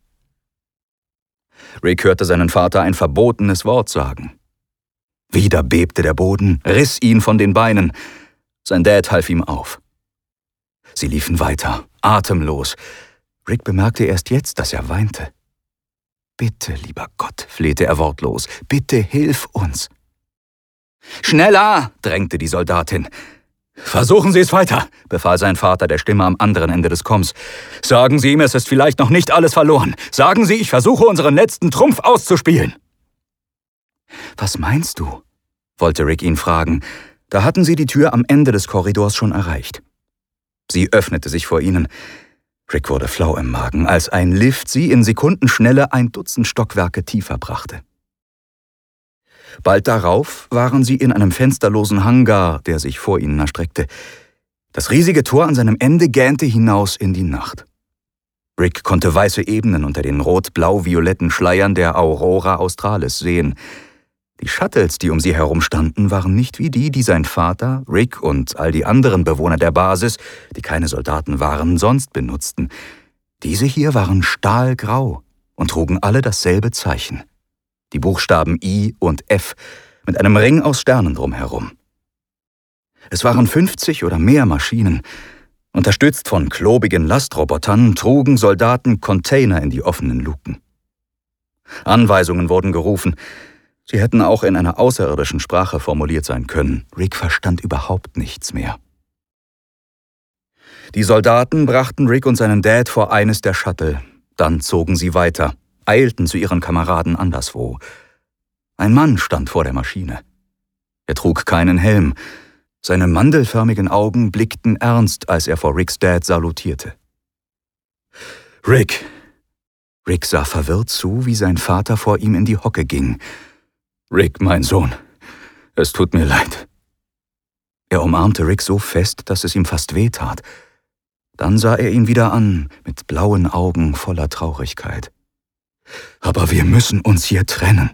Rick hörte seinen Vater ein verbotenes Wort sagen. Wieder bebte der Boden, riss ihn von den Beinen. Sein Dad half ihm auf. Sie liefen weiter, atemlos. Rick bemerkte erst jetzt, dass er weinte. »Bitte, lieber Gott«, flehte er wortlos, »bitte hilf uns.« »Schneller«, drängte die Soldatin. »Versuchen Sie es weiter«, befahl sein Vater der Stimme am anderen Ende des Komms. »Sagen Sie ihm, es ist vielleicht noch nicht alles verloren. Sagen Sie, ich versuche, unseren letzten Trumpf auszuspielen.« »Was meinst du?«, wollte Rick ihn fragen. Da hatten sie die Tür am Ende des Korridors schon erreicht. Sie öffnete sich vor ihnen. Rick wurde flau im Magen, als ein Lift sie in Sekundenschnelle ein Dutzend Stockwerke tiefer brachte. Bald darauf waren sie in einem fensterlosen Hangar, der sich vor ihnen erstreckte. Das riesige Tor an seinem Ende gähnte hinaus in die Nacht. Rick konnte weiße Ebenen unter den rot-blau-violetten Schleiern der Aurora Australis sehen. Die Shuttles, die um sie herum standen, waren nicht wie die, die sein Vater, Rick und all die anderen Bewohner der Basis, die keine Soldaten waren, sonst benutzten. Diese hier waren stahlgrau und trugen alle dasselbe Zeichen. Die Buchstaben I und F mit einem Ring aus Sternen drumherum. Es waren fünfzig oder mehr Maschinen. Unterstützt von klobigen Lastrobotern trugen Soldaten Container in die offenen Luken. Anweisungen wurden gerufen. Sie hätten auch in einer außerirdischen Sprache formuliert sein können. Rick verstand überhaupt nichts mehr. Die Soldaten brachten Rick und seinen Dad vor eines der Shuttle. Dann zogen sie weiter, eilten zu ihren Kameraden anderswo. Ein Mann stand vor der Maschine. Er trug keinen Helm. Seine mandelförmigen Augen blickten ernst, als er vor Ricks Dad salutierte. »Rick!« Rick sah verwirrt zu, wie sein Vater vor ihm in die Hocke ging. »Rick, mein Sohn, es tut mir leid.« Er umarmte Rick so fest, dass es ihm fast wehtat. Dann sah er ihn wieder an, mit blauen Augen voller Traurigkeit. »Aber wir müssen uns hier trennen.«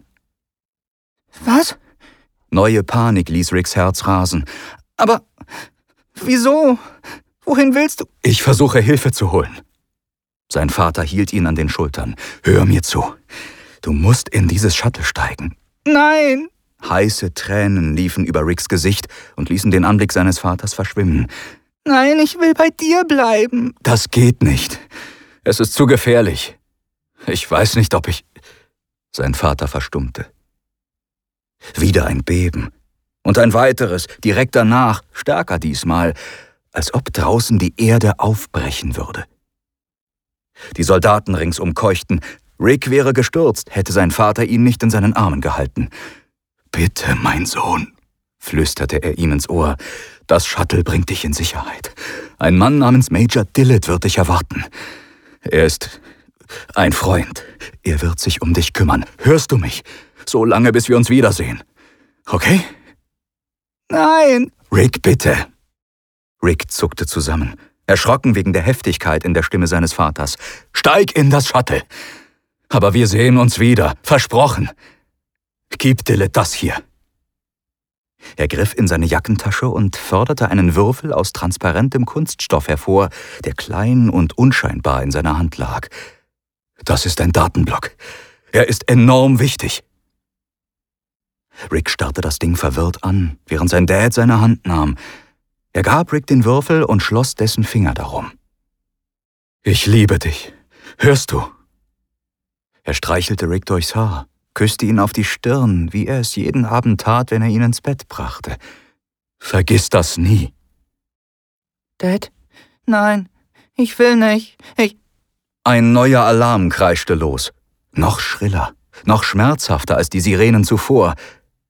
»Was?« Neue Panik ließ Ricks Herz rasen. »Aber wieso? Wohin willst du?« »Ich versuche, Hilfe zu holen.« Sein Vater hielt ihn an den Schultern. »Hör mir zu. Du musst in dieses Shuttle steigen.« »Nein!« Heiße Tränen liefen über Ricks Gesicht und ließen den Anblick seines Vaters verschwimmen. »Nein, ich will bei dir bleiben.« »Das geht nicht. Es ist zu gefährlich. Ich weiß nicht, ob ich...« Sein Vater verstummte. Wieder ein Beben. Und ein weiteres, direkt danach, stärker diesmal, als ob draußen die Erde aufbrechen würde. Die Soldaten ringsum keuchten. Rick wäre gestürzt, hätte sein Vater ihn nicht in seinen Armen gehalten. »Bitte, mein Sohn«, flüsterte er ihm ins Ohr, »das Shuttle bringt dich in Sicherheit. Ein Mann namens Major Dillett wird dich erwarten. Er ist ein Freund. Er wird sich um dich kümmern. Hörst du mich? So lange, bis wir uns wiedersehen. Okay?« »Nein!« »Rick, bitte!« Rick zuckte zusammen, erschrocken wegen der Heftigkeit in der Stimme seines Vaters. »Steig in das Shuttle! Aber wir sehen uns wieder, versprochen. Gib Dillett das hier.« Er griff in seine Jackentasche und förderte einen Würfel aus transparentem Kunststoff hervor, der klein und unscheinbar in seiner Hand lag. »Das ist ein Datenblock. Er ist enorm wichtig.« Rick starrte das Ding verwirrt an, während sein Dad seine Hand nahm. Er gab Rick den Würfel und schloss dessen Finger darum. »Ich liebe dich. Hörst du?« Er streichelte Rick durchs Haar, küsste ihn auf die Stirn, wie er es jeden Abend tat, wenn er ihn ins Bett brachte. »Vergiss das nie.« »Dad, nein, ich will nicht. Ich...« Ein neuer Alarm kreischte los. Noch schriller, noch schmerzhafter als die Sirenen zuvor.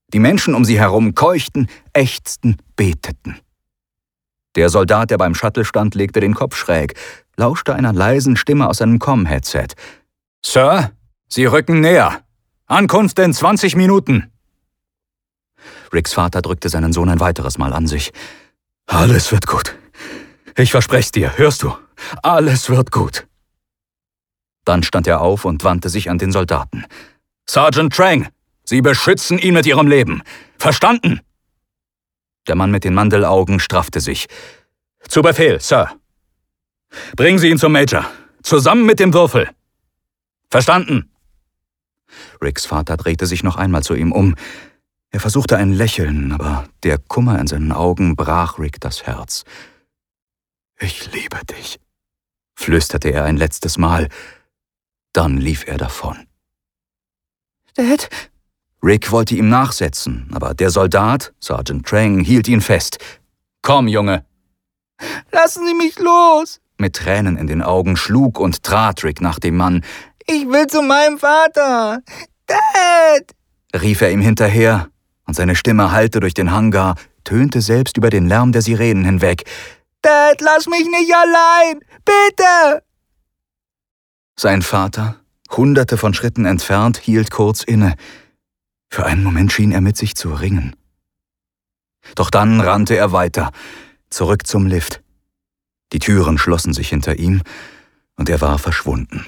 Die Menschen um sie herum keuchten, ächzten, beteten. Der Soldat, der beim Shuttle stand, legte den Kopf schräg, lauschte einer leisen Stimme aus seinem Com-Headset. »Sir, Sie rücken näher. Ankunft in zwanzig Minuten.« Ricks Vater drückte seinen Sohn ein weiteres Mal an sich. »Alles wird gut. Ich verspreche dir, hörst du? Alles wird gut.« Dann stand er auf und wandte sich an den Soldaten. »Sergeant Trang, Sie beschützen ihn mit Ihrem Leben. Verstanden?« Der Mann mit den Mandelaugen straffte sich. »Zu Befehl, Sir.« »Bringen Sie ihn zum Major. Zusammen mit dem Würfel.« »Verstanden.« Ricks Vater drehte sich noch einmal zu ihm um. Er versuchte ein Lächeln, aber der Kummer in seinen Augen brach Rick das Herz. »Ich liebe dich«, flüsterte er ein letztes Mal. Dann lief er davon. »Dad?« Rick wollte ihm nachsetzen, aber der Soldat, Sergeant Trang, hielt ihn fest. »Komm, Junge!« »Lassen Sie mich los!« Mit Tränen in den Augen schlug und trat Rick nach dem Mann. »Ich will zu meinem Vater! Dad!« rief er ihm hinterher, und seine Stimme hallte durch den Hangar, tönte selbst über den Lärm der Sirenen hinweg. »Dad, lass mich nicht allein! Bitte!« Sein Vater, hunderte von Schritten entfernt, hielt kurz inne. Für einen Moment schien er mit sich zu ringen. Doch dann rannte er weiter, zurück zum Lift. Die Türen schlossen sich hinter ihm, und er war verschwunden.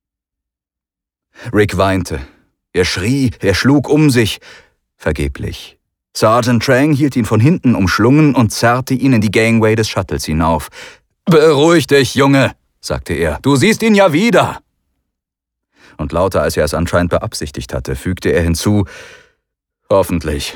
Rick weinte. Er schrie, er schlug um sich. Vergeblich. Sergeant Trang hielt ihn von hinten umschlungen und zerrte ihn in die Gangway des Shuttles hinauf. »Beruhig dich, Junge«, sagte er, »du siehst ihn ja wieder.« Und lauter, als er es anscheinend beabsichtigt hatte, fügte er hinzu, »Hoffentlich.«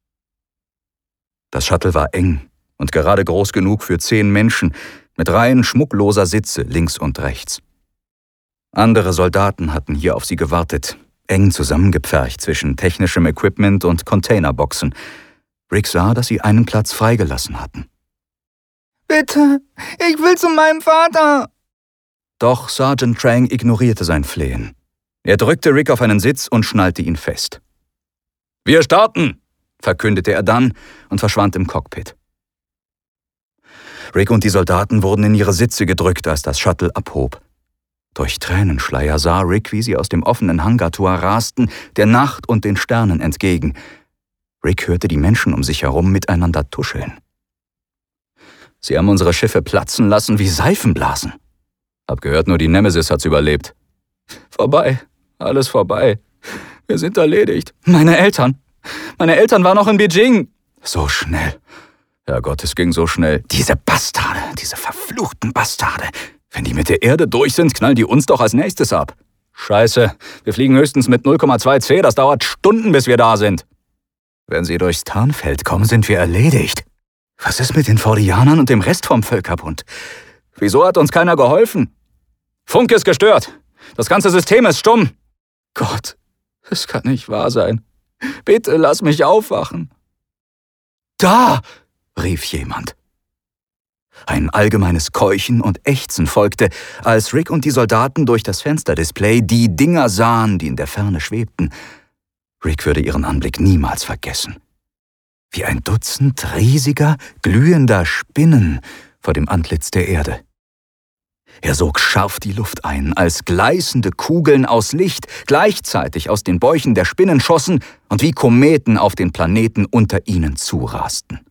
Das Shuttle war eng und gerade groß genug für zehn Menschen, mit Reihen schmuckloser Sitze links und rechts. Andere Soldaten hatten hier auf sie gewartet, eng zusammengepfercht zwischen technischem Equipment und Containerboxen. Rick sah, dass sie einen Platz freigelassen hatten. »Bitte, ich will zu meinem Vater!« Doch Sergeant Trang ignorierte sein Flehen. Er drückte Rick auf einen Sitz und schnallte ihn fest. »Wir starten«, verkündete er dann und verschwand im Cockpit. Rick und die Soldaten wurden in ihre Sitze gedrückt, als das Shuttle abhob. Durch Tränenschleier sah Rick, wie sie aus dem offenen Hangartor rasten, der Nacht und den Sternen entgegen. Rick hörte die Menschen um sich herum miteinander tuscheln. »Sie haben unsere Schiffe platzen lassen wie Seifenblasen. Hab gehört, nur die Nemesis hat's überlebt. Vorbei, alles vorbei. Wir sind erledigt. Meine Eltern, meine Eltern waren noch in Beijing. So schnell. Herrgott, es ging so schnell. Diese Bastarde, diese verfluchten Bastarde. Wenn die mit der Erde durch sind, knallen die uns doch als nächstes ab. Scheiße, wir fliegen höchstens mit null Komma zwei C, das dauert Stunden, bis wir da sind. Wenn sie durchs Tarnfeld kommen, sind wir erledigt. Was ist mit den Fordianern und dem Rest vom Völkerbund? Wieso hat uns keiner geholfen? Funk ist gestört. Das ganze System ist stumm. Gott, es kann nicht wahr sein. Bitte lass mich aufwachen. Da, rief jemand. Ein allgemeines Keuchen und Ächzen folgte, als Rick und die Soldaten durch das Fensterdisplay die Dinger sahen, die in der Ferne schwebten. Rick würde ihren Anblick niemals vergessen. Wie ein Dutzend riesiger, glühender Spinnen vor dem Antlitz der Erde. Er sog scharf die Luft ein, als gleißende Kugeln aus Licht gleichzeitig aus den Bäuchen der Spinnen schossen und wie Kometen auf den Planeten unter ihnen zurasten.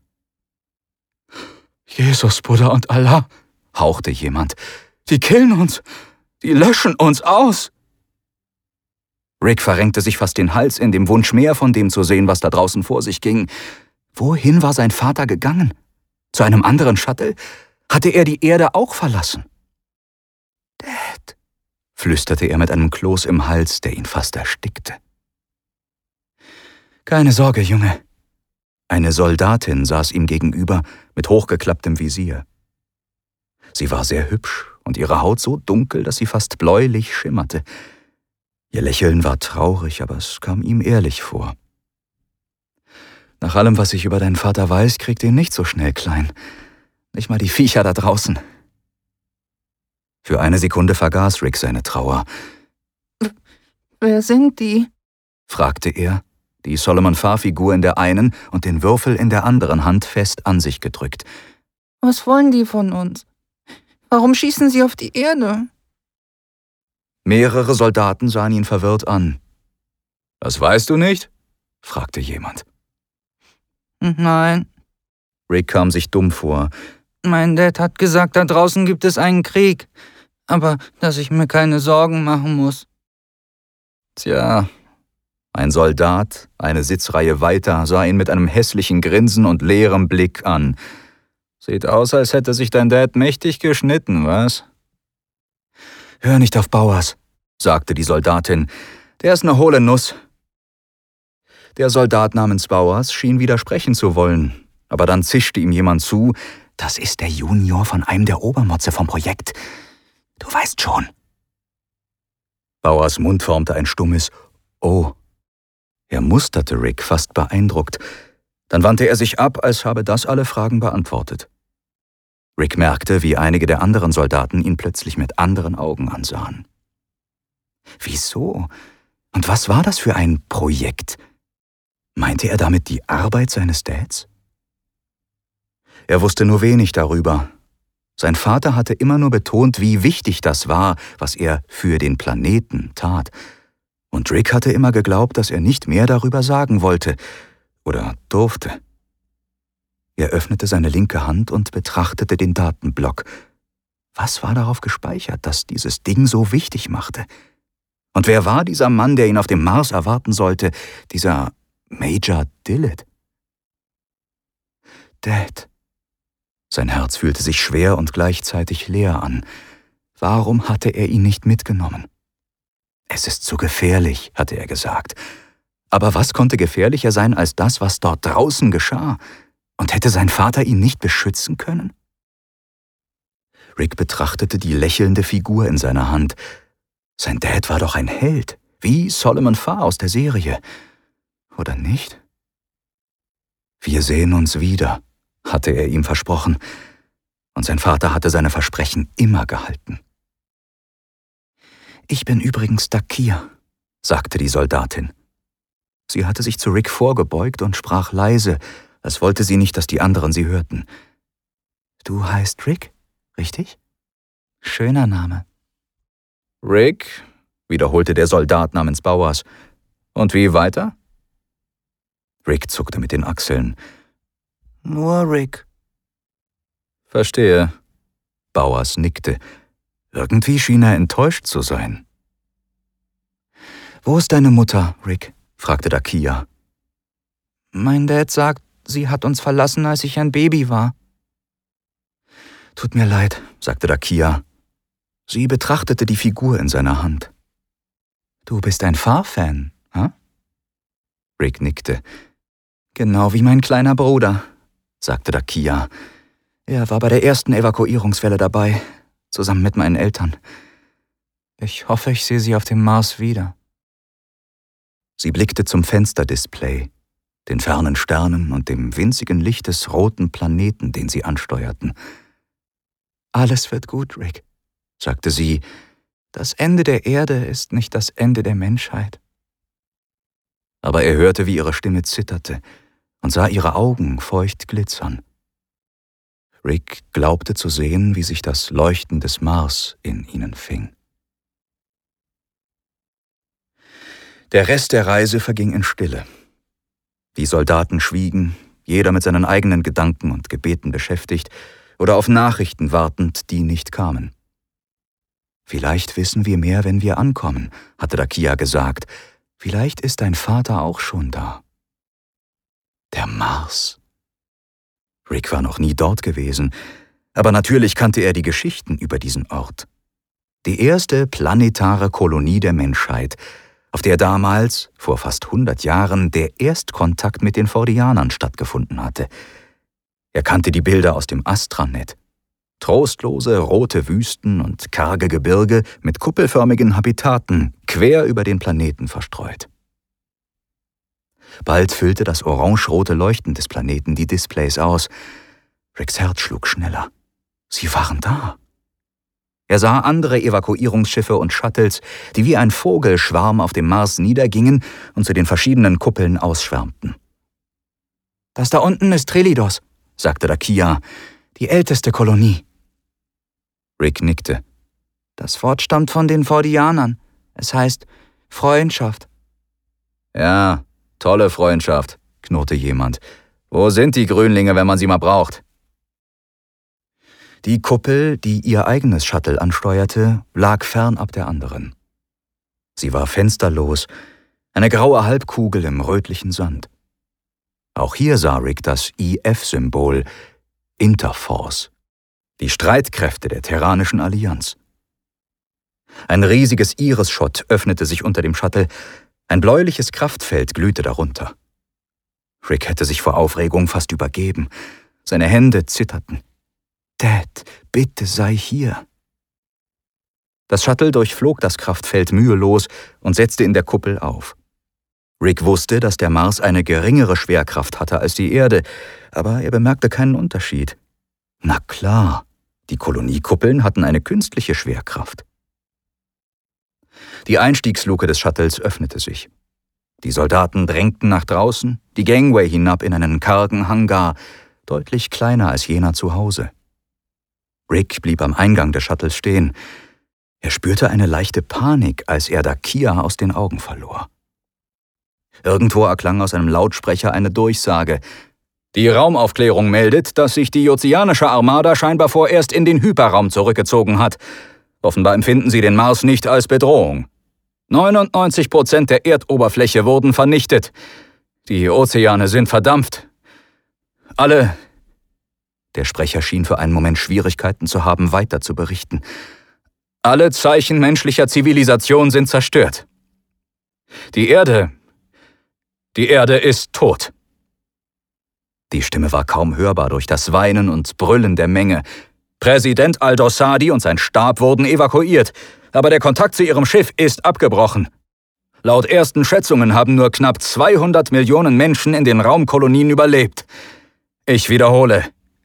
»Jesus, Buddha und Allah«, hauchte jemand, »die killen uns, die löschen uns aus.« Rick verrenkte sich fast den Hals in dem Wunsch, mehr von dem zu sehen, was da draußen vor sich ging. Wohin war sein Vater gegangen? Zu einem anderen Shuttle? Hatte er die Erde auch verlassen? »Dad«, flüsterte er mit einem Kloß im Hals, der ihn fast erstickte. »Keine Sorge, Junge.« Eine Soldatin saß ihm gegenüber mit hochgeklapptem Visier. Sie war sehr hübsch und ihre Haut so dunkel, dass sie fast bläulich schimmerte. Ihr Lächeln war traurig, aber es kam ihm ehrlich vor. »Nach allem, was ich über deinen Vater weiß, kriegt ihn nicht so schnell klein. Nicht mal die Viecher da draußen.« Für eine Sekunde vergaß Rick seine Trauer. »Wer sind die?« fragte er, die Solomon-Farr-Figur in der einen und den Würfel in der anderen Hand fest an sich gedrückt. Was wollen die von uns? Warum schießen sie auf die Erde? Mehrere Soldaten sahen ihn verwirrt an. »Das weißt du nicht?« fragte jemand. »Nein.« Rick kam sich dumm vor. »Mein Dad hat gesagt, da draußen gibt es einen Krieg, aber dass ich mir keine Sorgen machen muss.« Tja, ein Soldat, eine Sitzreihe weiter, sah ihn mit einem hässlichen Grinsen und leerem Blick an. »Sieht aus, als hätte sich dein Dad mächtig geschnitten, was?« »Hör nicht auf Bowers«, sagte die Soldatin. »Der ist eine hohle Nuss.« Der Soldat namens Bowers schien widersprechen zu wollen, aber dann zischte ihm jemand zu, »Das ist der Junior von einem der Obermotze vom Projekt. Du weißt schon.« Bowers Mund formte ein stummes »Oh«. Er musterte Rick fast beeindruckt. Dann wandte er sich ab, als habe das alle Fragen beantwortet. Rick merkte, wie einige der anderen Soldaten ihn plötzlich mit anderen Augen ansahen. Wieso? Und was war das für ein Projekt? Meinte er damit die Arbeit seines Dads? Er wusste nur wenig darüber. Sein Vater hatte immer nur betont, wie wichtig das war, was er für den Planeten tat. Und Rick hatte immer geglaubt, dass er nicht mehr darüber sagen wollte oder durfte. Er öffnete seine linke Hand und betrachtete den Datenblock. Was war darauf gespeichert, das dieses Ding so wichtig machte? Und wer war dieser Mann, der ihn auf dem Mars erwarten sollte, dieser Major Dillard? Dad. Sein Herz fühlte sich schwer und gleichzeitig leer an. Warum hatte er ihn nicht mitgenommen? Es ist zu gefährlich, hatte er gesagt. Aber was konnte gefährlicher sein als das, was dort draußen geschah? Und hätte sein Vater ihn nicht beschützen können? Rick betrachtete die lächelnde Figur in seiner Hand. Sein Dad war doch ein Held, wie Solomon Farr aus der Serie. Oder nicht? Wir sehen uns wieder, hatte er ihm versprochen. Und sein Vater hatte seine Versprechen immer gehalten. »Ich bin übrigens Dakia«, sagte die Soldatin. Sie hatte sich zu Rick vorgebeugt und sprach leise, als wollte sie nicht, dass die anderen sie hörten. »Du heißt Rick, richtig? Schöner Name.« »Rick«, wiederholte der Soldat namens Bowers. »Und wie weiter?« Rick zuckte mit den Achseln. »Nur Rick.« »Verstehe.« Bowers nickte. Irgendwie schien er enttäuscht zu sein. »Wo ist deine Mutter, Rick?« fragte Dakia. »Mein Dad sagt, sie hat uns verlassen, als ich ein Baby war.« »Tut mir leid«, sagte Dakia. Sie betrachtete die Figur in seiner Hand. »Du bist ein Farr-Fan, hm?« Rick nickte. »Genau wie mein kleiner Bruder«, sagte Dakia. »Er war bei der ersten Evakuierungswelle dabei, zusammen mit meinen Eltern. Ich hoffe, ich sehe sie auf dem Mars wieder.« Sie blickte zum Fensterdisplay, den fernen Sternen und dem winzigen Licht des roten Planeten, den sie ansteuerten. »Alles wird gut, Rick«, sagte sie. »Das Ende der Erde ist nicht das Ende der Menschheit.« Aber er hörte, wie ihre Stimme zitterte und sah ihre Augen feucht glitzern. Rick glaubte zu sehen, wie sich das Leuchten des Mars in ihnen fing. Der Rest der Reise verging in Stille. Die Soldaten schwiegen, jeder mit seinen eigenen Gedanken und Gebeten beschäftigt oder auf Nachrichten wartend, die nicht kamen. »Vielleicht wissen wir mehr, wenn wir ankommen«, hatte Dakia gesagt. »Vielleicht ist dein Vater auch schon da.« Der Mars. Rick war noch nie dort gewesen, aber natürlich kannte er die Geschichten über diesen Ort. Die erste planetare Kolonie der Menschheit, auf der damals, vor fast hundert Jahren, der Erstkontakt mit den Fordianern stattgefunden hatte. Er kannte die Bilder aus dem Astranet. Trostlose, rote Wüsten und karge Gebirge mit kuppelförmigen Habitaten quer über den Planeten verstreut. Bald füllte das orange-rote Leuchten des Planeten die Displays aus. Ricks Herz schlug schneller. Sie waren da. Er sah andere Evakuierungsschiffe und Shuttles, die wie ein Vogelschwarm auf dem Mars niedergingen und zu den verschiedenen Kuppeln ausschwärmten. »Das da unten ist Trelidos«, sagte Dakia, »die älteste Kolonie.« Rick nickte. »Das Wort stammt von den Fordianern. Es heißt Freundschaft.« »Ja, tolle Freundschaft«, knurrte jemand. »Wo sind die Grünlinge, wenn man sie mal braucht?« Die Kuppel, die ihr eigenes Shuttle ansteuerte, lag fernab der anderen. Sie war fensterlos, eine graue Halbkugel im rötlichen Sand. Auch hier sah Rick das I F-Symbol, Interforce, die Streitkräfte der Terranischen Allianz. Ein riesiges Iris-Schott öffnete sich unter dem Shuttle, ein bläuliches Kraftfeld glühte darunter. Rick hätte sich vor Aufregung fast übergeben. Seine Hände zitterten. »Dad, bitte sei hier.« Das Shuttle durchflog das Kraftfeld mühelos und setzte in der Kuppel auf. Rick wusste, dass der Mars eine geringere Schwerkraft hatte als die Erde, aber er bemerkte keinen Unterschied. Na klar, die Koloniekuppeln hatten eine künstliche Schwerkraft. Die Einstiegsluke des Shuttles öffnete sich. Die Soldaten drängten nach draußen, die Gangway hinab in einen kargen Hangar, deutlich kleiner als jener zu Hause. Rick blieb am Eingang des Shuttles stehen. Er spürte eine leichte Panik, als er Dakia aus den Augen verlor. Irgendwo erklang aus einem Lautsprecher eine Durchsage. »Die Raumaufklärung meldet, dass sich die Ozeanische Armada scheinbar vorerst in den Hyperraum zurückgezogen hat. Offenbar empfinden sie den Mars nicht als Bedrohung. neunundneunzig Prozent der Erdoberfläche wurden vernichtet. Die Ozeane sind verdampft. Alle...« Der Sprecher schien für einen Moment Schwierigkeiten zu haben, weiter zu berichten. »Alle Zeichen menschlicher Zivilisation sind zerstört. Die Erde... Die Erde ist tot.« Die Stimme war kaum hörbar durch das Weinen und Brüllen der Menge. Präsident Al-Dossadi und sein Stab wurden evakuiert, aber der Kontakt zu ihrem Schiff ist abgebrochen. Laut ersten Schätzungen haben nur knapp zweihundert Millionen Menschen in den Raumkolonien überlebt. Ich wiederhole.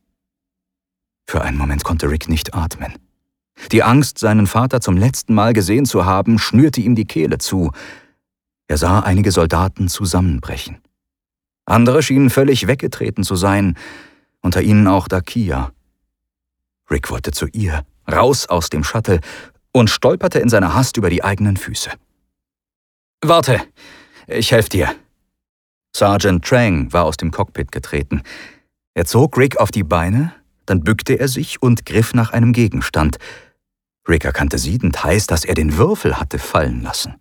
Für einen Moment konnte Rick nicht atmen. Die Angst, seinen Vater zum letzten Mal gesehen zu haben, schnürte ihm die Kehle zu. Er sah einige Soldaten zusammenbrechen. Andere schienen völlig weggetreten zu sein, unter ihnen auch Dakia. Rick wollte zu ihr, raus aus dem Shuttle, und stolperte in seiner Hast über die eigenen Füße. »Warte, ich helfe dir.« Sergeant Trang war aus dem Cockpit getreten. Er zog Rick auf die Beine, dann bückte er sich und griff nach einem Gegenstand. Rick erkannte siedend heiß, dass er den Würfel hatte fallen lassen.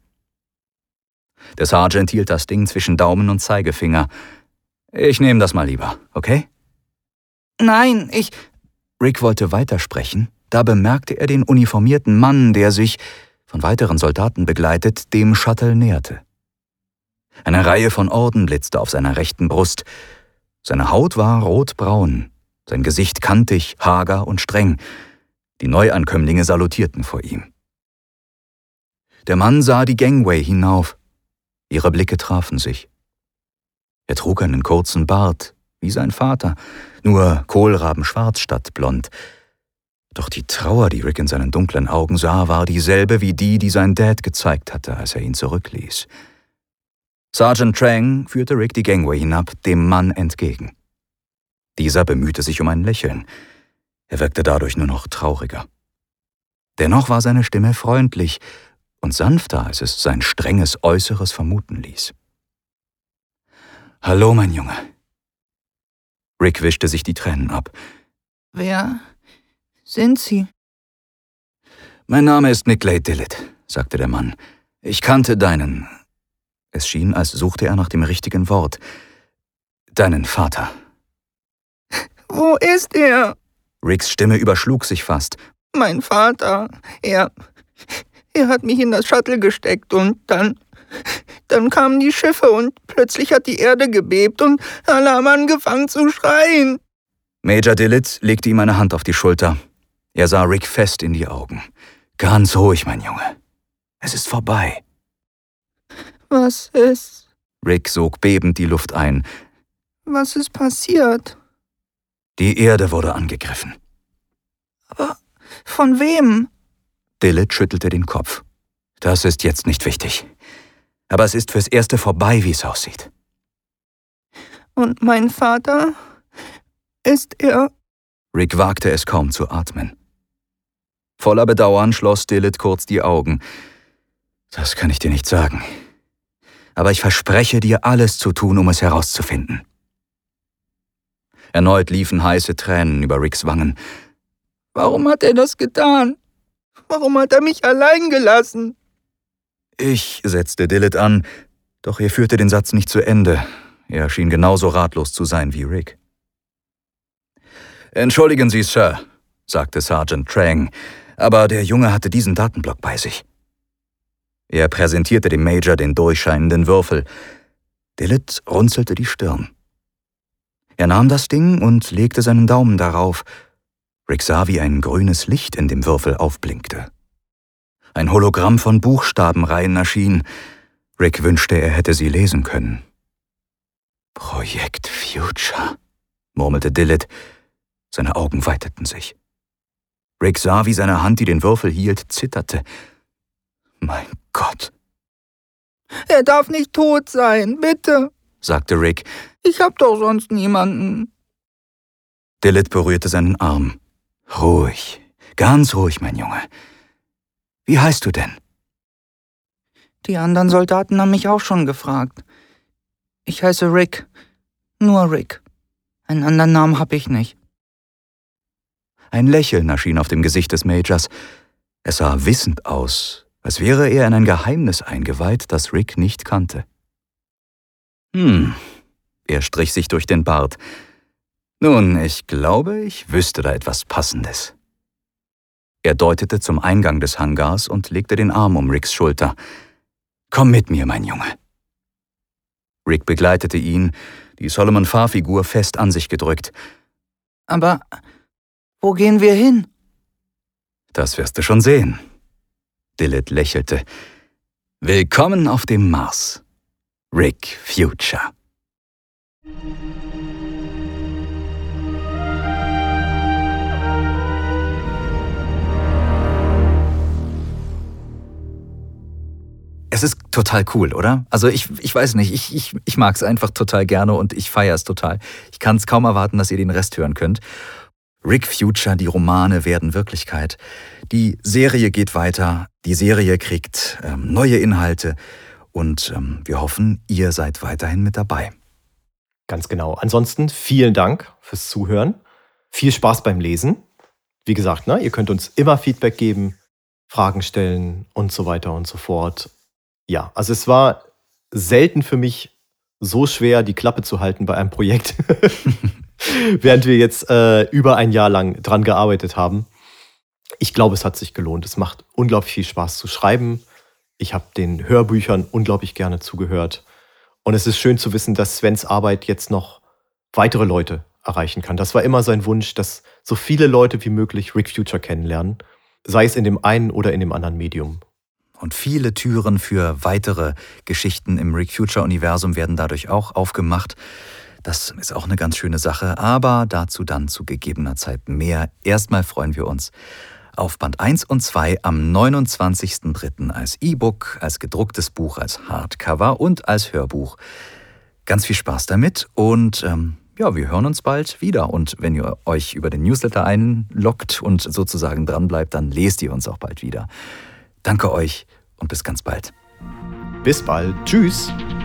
Der Sergeant hielt das Ding zwischen Daumen und Zeigefinger. »Ich nehme das mal lieber, okay?« »Nein, ich...« Rick wollte weitersprechen, da bemerkte er den uniformierten Mann, der sich, von weiteren Soldaten begleitet, dem Shuttle näherte. Eine Reihe von Orden blitzte auf seiner rechten Brust. Seine Haut war rotbraun, sein Gesicht kantig, hager und streng. Die Neuankömmlinge salutierten vor ihm. Der Mann sah die Gangway hinauf. Ihre Blicke trafen sich. Er trug einen kurzen Bart, wie sein Vater, nur kohlrabenschwarz statt blond. Doch die Trauer, die Rick in seinen dunklen Augen sah, war dieselbe wie die, die sein Dad gezeigt hatte, als er ihn zurückließ. Sergeant Trang führte Rick die Gangway hinab, dem Mann entgegen. Dieser bemühte sich um ein Lächeln. Er wirkte dadurch nur noch trauriger. Dennoch war seine Stimme freundlich und sanfter, als es sein strenges Äußeres vermuten ließ. »Hallo, mein Junge.« Rick wischte sich die Tränen ab. »Wer sind Sie?« »Mein Name ist Nicklay Dillett«, sagte der Mann. »Ich kannte deinen...« Es schien, als suchte er nach dem richtigen Wort. »Deinen Vater.« »Wo ist er?« Ricks Stimme überschlug sich fast. »Mein Vater, er... Er hat mich in das Shuttle gesteckt und dann... Dann kamen die Schiffe und plötzlich hat die Erde gebebt und alle haben angefangen zu schreien.« Major Dillett legte ihm eine Hand auf die Schulter. Er sah Rick fest in die Augen. »Ganz ruhig, mein Junge. Es ist vorbei.« »Was ist?« Rick sog bebend die Luft ein. »Was ist passiert?« »Die Erde wurde angegriffen.« »Aber von wem?« Dillard schüttelte den Kopf. Das ist jetzt nicht wichtig. Aber es ist fürs Erste vorbei, wie es aussieht. Und mein Vater? Ist er? Rick wagte es kaum zu atmen. Voller Bedauern schloss Dillard kurz die Augen. Das kann ich dir nicht sagen. Aber ich verspreche dir, alles zu tun, um es herauszufinden. Erneut liefen heiße Tränen über Ricks Wangen. Warum hat er das getan? Warum hat er mich allein gelassen? Ich, setzte Dillard an, doch er führte den Satz nicht zu Ende. Er schien genauso ratlos zu sein wie Rick. »Entschuldigen Sie, Sir«, sagte Sergeant Trang, aber der Junge hatte diesen Datenblock bei sich. Er präsentierte dem Major den durchscheinenden Würfel. Dillard runzelte die Stirn. Er nahm das Ding und legte seinen Daumen darauf. Rick sah, wie ein grünes Licht in dem Würfel aufblinkte. Ein Hologramm von Buchstabenreihen erschien. Rick wünschte, er hätte sie lesen können. »Projekt Future«, murmelte Dillard. Seine Augen weiteten sich. Rick sah, wie seine Hand, die den Würfel hielt, zitterte. »Mein Gott!« »Er darf nicht tot sein, bitte«, sagte Rick. »Ich hab doch sonst niemanden.« Dillard berührte seinen Arm. »Ruhig, ganz ruhig, mein Junge. Wie heißt du denn?« »Die anderen Soldaten haben mich auch schon gefragt. Ich heiße Rick. Nur Rick. Einen anderen Namen hab ich nicht.« Ein Lächeln erschien auf dem Gesicht des Majors. Es sah wissend aus, als wäre er in ein Geheimnis eingeweiht, das Rick nicht kannte. »Hm«, er strich sich durch den Bart. »Nun, ich glaube, ich wüsste da etwas Passendes.« Er deutete zum Eingang des Hangars und legte den Arm um Ricks Schulter. »Komm mit mir, mein Junge.« Rick begleitete ihn, die Solomon-Farr-Figur fest an sich gedrückt. »Aber wo gehen wir hin?« »Das wirst du schon sehen.« Dillard lächelte. »Willkommen auf dem Mars, Rick Future.« Es ist total cool, oder? Also ich, ich weiß nicht, ich, ich, ich mag es einfach total gerne und ich feiere es total. Ich kann es kaum erwarten, dass ihr den Rest hören könnt. Rick Future, die Romane werden Wirklichkeit. Die Serie geht weiter, die Serie kriegt ähm, neue Inhalte und ähm, wir hoffen, ihr seid weiterhin mit dabei. Ganz genau. Ansonsten vielen Dank fürs Zuhören. Viel Spaß beim Lesen. Wie gesagt, ne, ihr könnt uns immer Feedback geben, Fragen stellen und so weiter und so fort. Ja, also es war selten für mich so schwer, die Klappe zu halten bei einem Projekt, während wir jetzt äh, über ein Jahr lang dran gearbeitet haben. Ich glaube, es hat sich gelohnt. Es macht unglaublich viel Spaß zu schreiben. Ich habe den Hörbüchern unglaublich gerne zugehört. Und es ist schön zu wissen, dass Svens Arbeit jetzt noch weitere Leute erreichen kann. Das war immer sein Wunsch, dass so viele Leute wie möglich Rick Future kennenlernen, sei es in dem einen oder in dem anderen Medium. Und viele Türen für weitere Geschichten im Rick Future-Universum werden dadurch auch aufgemacht. Das ist auch eine ganz schöne Sache, aber dazu dann zu gegebener Zeit mehr. Erstmal freuen wir uns auf Band eins und zwei am neunundzwanzigsten dritten als E-Book, als gedrucktes Buch, als Hardcover und als Hörbuch. Ganz viel Spaß damit und ähm, ja, wir hören uns bald wieder. Und wenn ihr euch über den Newsletter einloggt und sozusagen dranbleibt, dann lest ihr uns auch bald wieder. Danke euch und bis ganz bald. Bis bald. Tschüss.